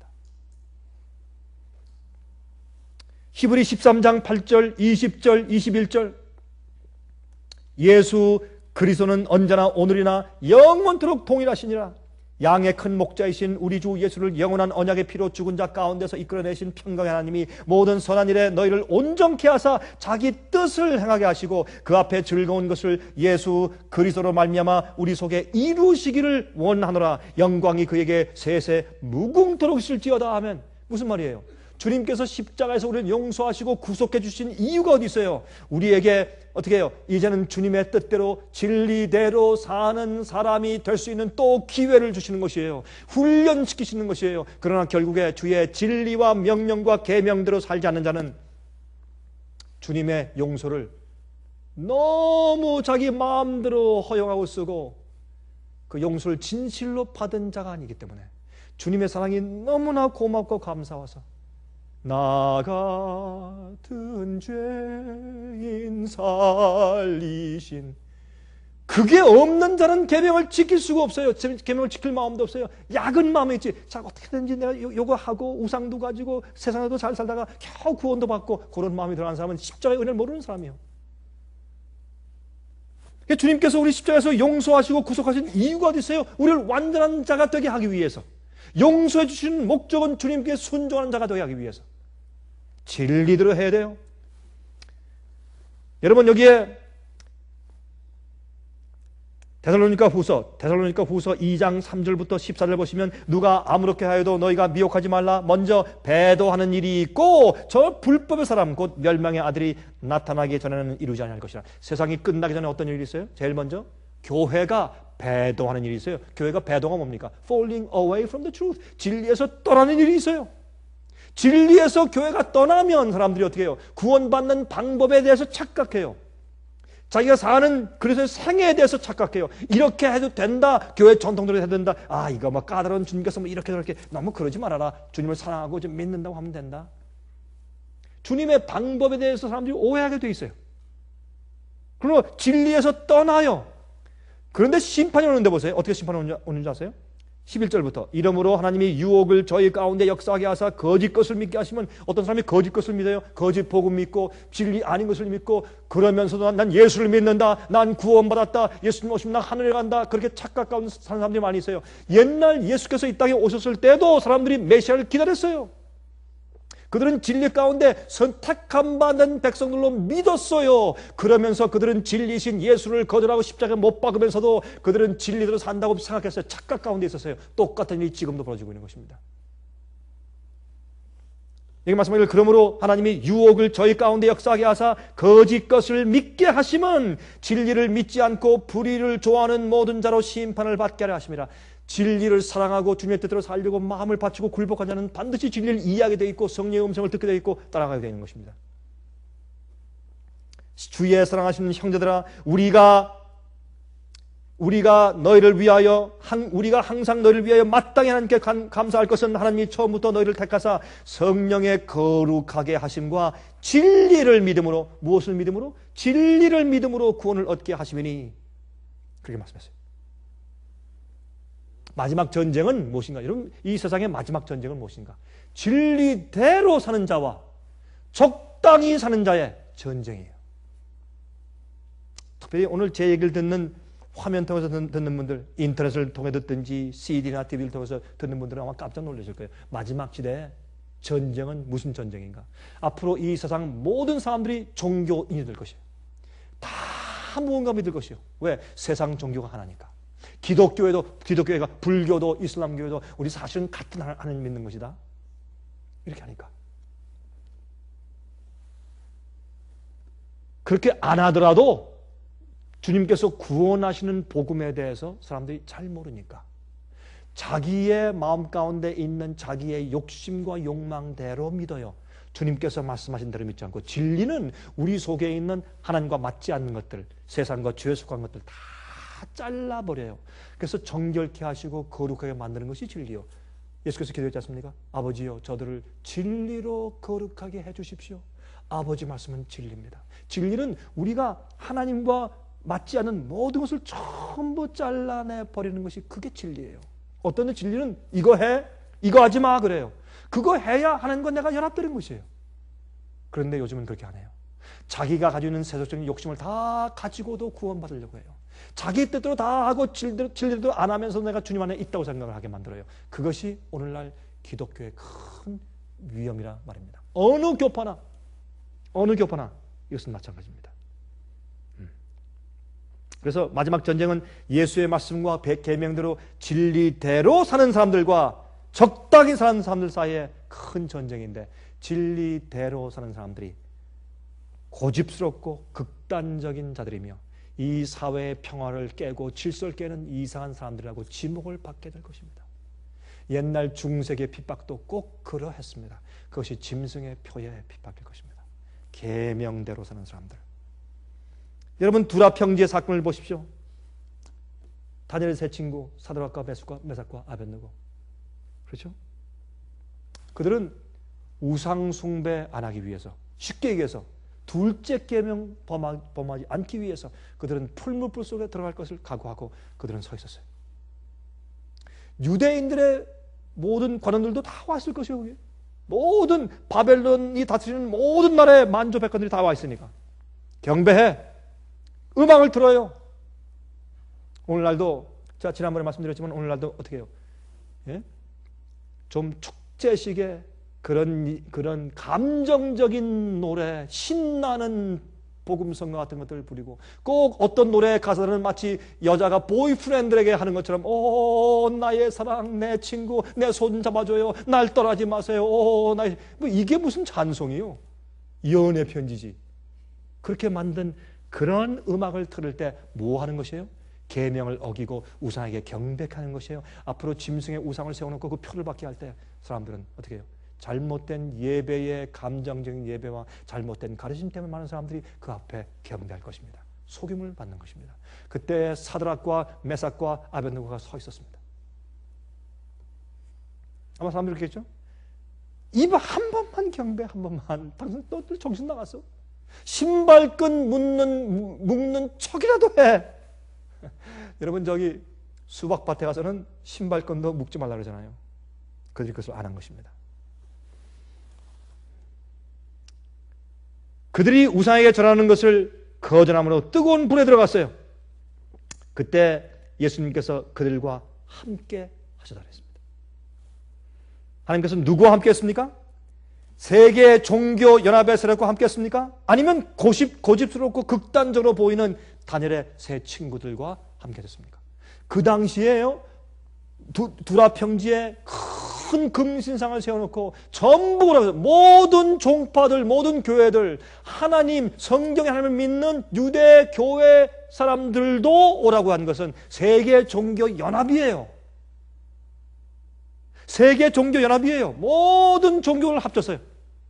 히브리 십삼 장 팔 절, 이십 절, 이십일 절, 예수 그리스도는 언제나 오늘이나 영원토록 동일하시니라. 양의 큰 목자이신 우리 주 예수를 영원한 언약의 피로 죽은 자 가운데서 이끌어내신 평강의 하나님이 모든 선한 일에 너희를 온전케 하사 자기 뜻을 행하게 하시고 그 앞에 즐거운 것을 예수 그리스도로 말미암아 우리 속에 이루시기를 원하노라. 영광이 그에게 세세 무궁토록 있을지어다 하면 무슨 말이에요? 주님께서 십자가에서 우리를 용서하시고 구속해 주신 이유가 어디 있어요? 우리에게 어떻게 해요? 이제는 주님의 뜻대로 진리대로 사는 사람이 될 수 있는 또 기회를 주시는 것이에요. 훈련시키시는 것이에요. 그러나 결국에 주의 진리와 명령과 계명대로 살지 않는 자는 주님의 용서를 너무 자기 마음대로 허용하고 쓰고 그 용서를 진실로 받은 자가 아니기 때문에 주님의 사랑이 너무나 고맙고 감사와서 나 같은 죄인 살리신, 그게 없는 자는 계명을 지킬 수가 없어요. 계명을 지킬 마음도 없어요. 약은 마음에 있지. 자, 어떻게든지 내가 요, 요거 하고 우상도 가지고 세상에도 잘 살다가 겨우 구원도 받고, 그런 마음이 들어간 사람은 십자가의 은혜를 모르는 사람이에요. 주님께서 우리 십자가에서 용서하시고 구속하신 이유가 어디 있어요? 우리를 완전한 자가 되게 하기 위해서. 용서해 주시는 목적은 주님께 순종하는 자가 되게 하기 위해서. 진리대로 해야 돼요. 여러분, 여기에 데살로니가 후서 데살로니가 후서 이 장 삼 절부터 십사 절 보시면, 누가 아무렇게 하여도 너희가 미혹하지 말라. 먼저 배도하는 일이 있고 저 불법의 사람 곧 멸망의 아들이 나타나기 전에는 이루지 아니할 것이라. 세상이 끝나기 전에 어떤 일이 있어요? 제일 먼저 교회가 배도하는 일이 있어요. 교회가 배도가 뭡니까? Falling away from the truth. 진리에서 떠나는 일이 있어요. 진리에서 교회가 떠나면 사람들이 어떻게 해요? 구원받는 방법에 대해서 착각해요. 자기가 사는 그래서의 생애에 대해서 착각해요. 이렇게 해도 된다. 교회 전통대로 해도 된다. 아, 이거 뭐 까다로운 주님께서 뭐 이렇게 저렇게. 너무 그러지 말아라. 주님을 사랑하고 좀 믿는다고 하면 된다. 주님의 방법에 대해서 사람들이 오해하게 돼 있어요. 그리고 진리에서 떠나요. 그런데 심판이 오는데 보세요. 어떻게 심판이 오는지 아세요? 십일 절부터 이러므로 하나님이 유혹을 저희 가운데 역사하게 하사 거짓 것을 믿게 하시면, 어떤 사람이 거짓 것을 믿어요. 거짓 복음 믿고 진리 아닌 것을 믿고, 그러면서도 난 예수를 믿는다, 난 구원받았다, 예수님 오시면 난 하늘에 간다, 그렇게 착각 가운데 사는 사람들이 많이 있어요. 옛날 예수께서 이 땅에 오셨을 때도 사람들이 메시아를 기다렸어요. 그들은 진리 가운데 선택한 받은 백성들로 믿었어요. 그러면서 그들은 진리신 예수를 거절하고 십자가에 못 박으면서도 그들은 진리대로 산다고 생각했어요. 착각 가운데 있었어요. 똑같은 일이 지금도 벌어지고 있는 것입니다. 여기 말씀하기를, 그러므로 하나님이 유혹을 저희 가운데 역사하게 하사 거짓 것을 믿게 하심은 진리를 믿지 않고 불의를 좋아하는 모든 자로 심판을 받게 하려 하심이라. 진리를 사랑하고 주님의 뜻대로 살려고 마음을 바치고 굴복한 자는 반드시 진리를 이해하게 되어 있고 성령의 음성을 듣게 되어 있고 따라가게 되는 것입니다. 주의 사랑하시는 형제들아, 우리가 우리가 너희를 위하여 우리가 항상 너희를 위하여 마땅히 하나님께 감사할 것은, 하나님이 처음부터 너희를 택하사 성령의 거룩하게 하심과 진리를 믿음으로, 무엇을 믿음으로? 진리를 믿음으로 구원을 얻게 하심이니, 그렇게 말씀했어요. 마지막 전쟁은 무엇인가? 여러분, 이 세상의 마지막 전쟁은 무엇인가? 진리대로 사는 자와 적당히 사는 자의 전쟁이에요. 특별히 오늘 제 얘기를 듣는 화면 통해서 듣는 분들, 인터넷을 통해 듣든지 씨디나 티비를 통해서 듣는 분들은 아마 깜짝 놀라실 거예요. 마지막 시대에 전쟁은 무슨 전쟁인가? 앞으로 이 세상 모든 사람들이 종교인이 될 것이에요. 다 무언가 믿을 것이요. 왜? 세상 종교가 하나니까. 기독교에도 기독교회가 불교도 이슬람교회도 우리 사실은 같은 하나님 믿는 것이다. 이렇게 하니까. 그렇게 안 하더라도 주님께서 구원하시는 복음에 대해서 사람들이 잘 모르니까 자기의 마음 가운데 있는 자기의 욕심과 욕망대로 믿어요. 주님께서 말씀하신 대로 믿지 않고 진리는 우리 속에 있는 하나님과 맞지 않는 것들, 세상과 죄에 속한 것들 다 잘라버려요. 그래서 정결케 하시고 거룩하게 만드는 것이 진리요. 예수께서 기도했지 않습니까? 아버지요, 저들을 진리로 거룩하게 해주십시오. 아버지 말씀은 진리입니다. 진리는 우리가 하나님과 맞지 않는 모든 것을 전부 잘라내 버리는 것이 그게 진리예요. 어떤 진리는 이거 해, 이거 하지 마 그래요. 그거 해야 하나님과 내가 연합되는 것이에요. 그런데 요즘은 그렇게 안 해요. 자기가 가지고 있는 세속적인 욕심을 다 가지고도 구원받으려고 해요. 자기 뜻대로 다 하고 진리대로, 진리대로 안 하면서 내가 주님 안에 있다고 생각을 하게 만들어요. 그것이 오늘날 기독교의 큰 위험이라 말입니다. 어느 교파나 어느 교파나 이것은 마찬가지입니다. 음. 그래서 마지막 전쟁은 예수의 말씀과 계명대로 진리대로 사는 사람들과 적당히 사는 사람들 사이에 큰 전쟁인데, 진리대로 사는 사람들이 고집스럽고 극단적인 자들이며 이 사회의 평화를 깨고 질서를 깨는 이상한 사람들이라고 지목을 받게 될 것입니다. 옛날 중세기의 핍박도 꼭 그러했습니다. 그것이 짐승의 표에 핍박일 것입니다. 계명대로 사는 사람들. 여러분 두라 평지의 사건을 보십시오. 다니엘의 세 친구 사드락과 메삭과, 메삭과 아벳느고, 그렇죠? 그들은 우상 숭배 안 하기 위해서, 쉽게 얘기해서 둘째 계명 범하, 범하지 않기 위해서 그들은 풀무불 속에 들어갈 것을 각오하고 그들은 서 있었어요. 유대인들의 모든 관원들도 다 왔을 것이에요. 거기. 모든 바벨론이 다스리는 모든 나라의 만조 백관들이 다 와 있으니까 경배해, 음악을 들어요. 오늘날도 제가 지난번에 말씀드렸지만 오늘날도 어떻게 해요? 예? 좀 축제식의 그런 그런 감정적인 노래, 신나는 복음성가 같은 것들을 부리고, 꼭 어떤 노래의 가사는 마치 여자가 보이프렌드에게 하는 것처럼 오 나의 사랑, 내 친구, 내 손 잡아줘요, 날 떠나지 마세요, 오 나의, 뭐 이게 무슨 찬송이요? 연애 편지지. 그렇게 만든 그런 음악을 들을 때 뭐 하는 것이에요? 계명을 어기고 우상에게 경배하는 것이에요. 앞으로 짐승의 우상을 세워놓고 그 표를 받게 할 때 사람들은 어떻게 해요? 잘못된 예배의 감정적인 예배와 잘못된 가르침 때문에 많은 사람들이 그 앞에 경배할 것입니다. 속임을 받는 것입니다. 그때 사드락과 메삭과 아벳느고가 서 있었습니다. 아마 사람들이 그랬겠죠? 입 한 번만 경배, 한 번만. 당신 또 정신 나갔어? 신발끈 묶는, 묶는 척이라도 해. 여러분 저기 수박밭에 가서는 신발끈도 묶지 말라 그러잖아요. 그들이 그것을 안 한 것입니다. 그들이 우상에게 절하는 것을 거절함으로 뜨거운 불에 들어갔어요. 그때 예수님께서 그들과 함께 하시다 그랬습니다. 하나님께서 누구와 함께 했습니까? 세계 종교 연합의 세력과 함께 했습니까? 아니면 고집, 고집스럽고 극단적으로 보이는 다니엘의 세 친구들과 함께 됐습니까? 그 당시에요, 두, 두라 평지에 큰 금신상을 세워놓고 전부 모든 종파들, 모든 교회들, 하나님, 성경의 하나님을 믿는 유대 교회 사람들도 오라고 한 것은 세계 종교 연합이에요. 세계 종교 연합이에요. 모든 종교를 합쳤어요.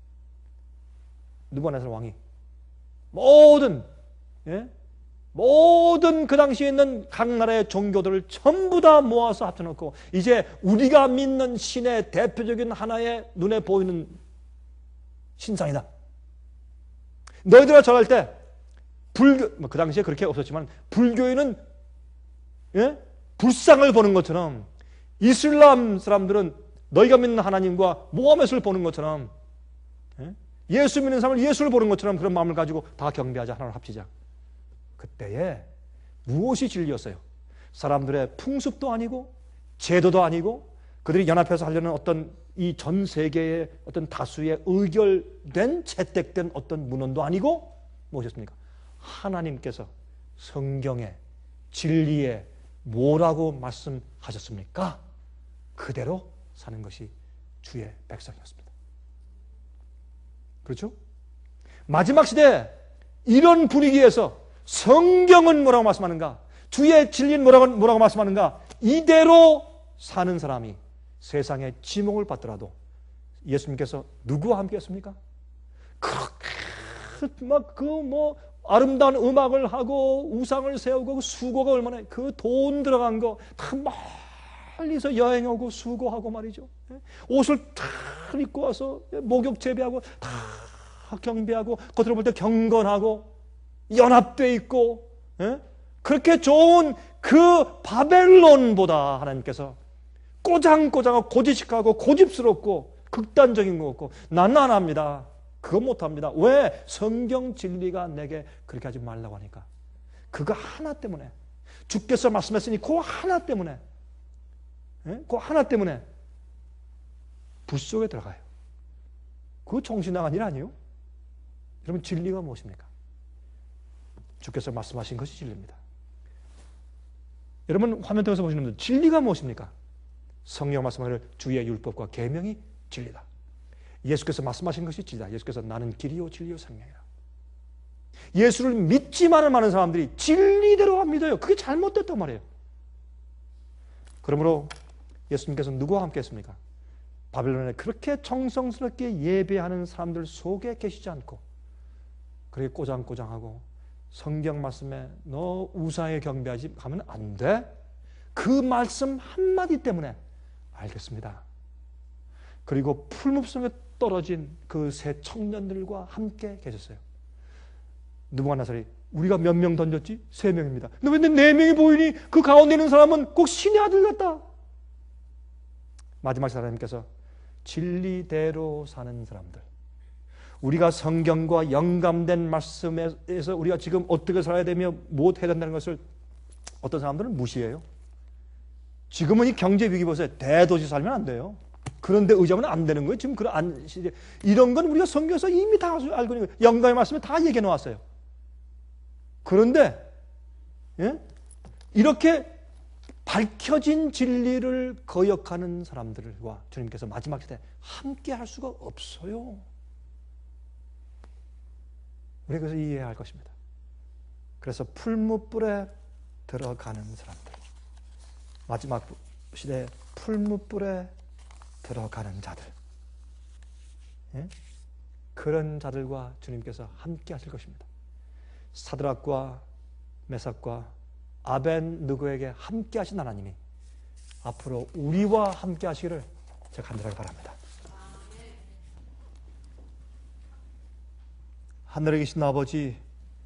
느부갓네살 왕이 모든 예? 모든 그 당시에 있는 각 나라의 종교들을 전부 다 모아서 합쳐놓고 이제 우리가 믿는 신의 대표적인 하나의 눈에 보이는 신상이다. 너희들과 절할 때 불교, 뭐 그 당시에 그렇게 없었지만 불교인은 예? 불상을 보는 것처럼, 이슬람 사람들은 너희가 믿는 하나님과 모하메스를 보는 것처럼, 예? 예수 믿는 사람을 예수를 보는 것처럼 그런 마음을 가지고 다 경배하자, 하나로 합치자. 그때에 무엇이 진리였어요? 사람들의 풍습도 아니고 제도도 아니고 그들이 연합해서 하려는 어떤 이 전 세계의 어떤 다수의 의결된 채택된 어떤 문헌도 아니고 무엇이었습니까? 하나님께서 성경에 진리에 뭐라고 말씀하셨습니까? 그대로 사는 것이 주의 백성이었습니다. 그렇죠? 마지막 시대에 이런 분위기에서 성경은 뭐라고 말씀하는가? 주의 진리는 뭐라고, 뭐라고 말씀하는가? 이대로 사는 사람이 세상에 지목을 받더라도 예수님께서 누구와 함께 했습니까? 그렇게 막 그 뭐 아름다운 음악을 하고 우상을 세우고 수고가 얼마나 그 돈 들어간 거 다 멀리서 여행하고 수고하고 말이죠. 옷을 다 입고 와서 목욕 재배하고 다 경배하고 겉으로 볼 때 경건하고 연합돼 있고 그렇게 좋은 그 바벨론보다 하나님께서 꼬장꼬장하고 고지식하고 고집스럽고 극단적인 것 같고 나는 안 합니다. 그거 못합니다. 왜? 성경 진리가 내게 그렇게 하지 말라고 하니까. 그거 하나 때문에 주께서 말씀했으니 그 하나 때문에 예? 그 하나 때문에 불 속에 들어가요. 그거 정신 나간 일 아니에요? 여러분 진리가 무엇입니까? 주께서 말씀하신 것이 진리입니다. 여러분 화면 통해서 보시는 분들 진리가 무엇입니까? 성경 말씀하기를 주의 율법과 계명이 진리다. 예수께서 말씀하신 것이 진리다. 예수께서 나는 길이요 진리요 생명이라. 예수를 믿지만은 많은 사람들이 진리대로 믿어요. 그게 잘못됐단 말이에요. 그러므로 예수님께서 누구와 함께 했습니까? 바벨론에 그렇게 정성스럽게 예배하는 사람들 속에 계시지 않고 그렇게 꼬장꼬장하고 성경 말씀에 너 우상에 경배하지 가면 안 돼. 그 말씀 한마디 때문에 알겠습니다. 그리고 풀무성에 떨어진 그 세 청년들과 함께 계셨어요. 느부갓네살이 우리가 몇 명 던졌지? 세 명입니다. 근데 왜 네 명이 보이니 그 가운데 있는 사람은 꼭 신의 아들 같다. 마지막 하나님께서 진리대로 사는 사람들, 우리가 성경과 영감된 말씀에서 우리가 지금 어떻게 살아야 되며 무엇 해야 된다는 것을 어떤 사람들은 무시해요. 지금은 이 경제 위기 보세요. 대도시 살면 안 돼요. 그런데 의지하면 안 되는 거예요. 지금 그런 안, 이런 건 우리가 성경에서 이미 다 알고 있는 거예요. 영감의 말씀에 다 얘기해 놓았어요. 그런데 예? 이렇게 밝혀진 진리를 거역하는 사람들과 주님께서 마지막 시대에 함께 할 수가 없어요. 우리가 그래서 이해해야 할 것입니다. 그래서 풀무불에 들어가는 사람들, 마지막 시대에 풀무불에 들어가는 자들, 예? 그런 자들과 주님께서 함께 하실 것입니다. 사드락과 메삭과 아벤느고에게 함께 하신 하나님이 앞으로 우리와 함께 하시기를 제가 간절하게 바랍니다. 하늘에 계신 아버지,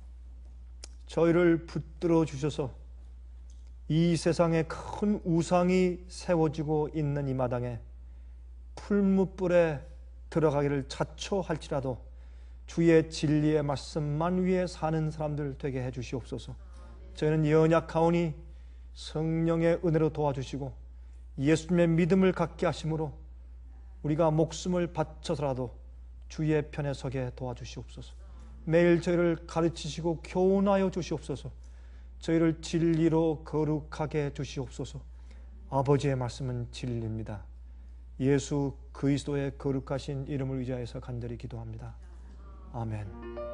저희를 붙들어 주셔서 이 세상에 큰 우상이 세워지고 있는 이 마당에 풀무불에 들어가기를 자초할지라도 주의 진리의 말씀만 위에 사는 사람들 되게 해주시옵소서. 저희는 연약하오니 성령의 은혜로 도와주시고 예수님의 믿음을 갖게 하심으로 우리가 목숨을 바쳐서라도 주의 편에 서게 도와주시옵소서. 매일 저희를 가르치시고 교훈하여 주시옵소서. 저희를 진리로 거룩하게 해주시옵소서. 아버지의 말씀은 진리입니다. 예수 그리스도의 거룩하신 이름을 의지하여서 간절히 기도합니다. 아멘.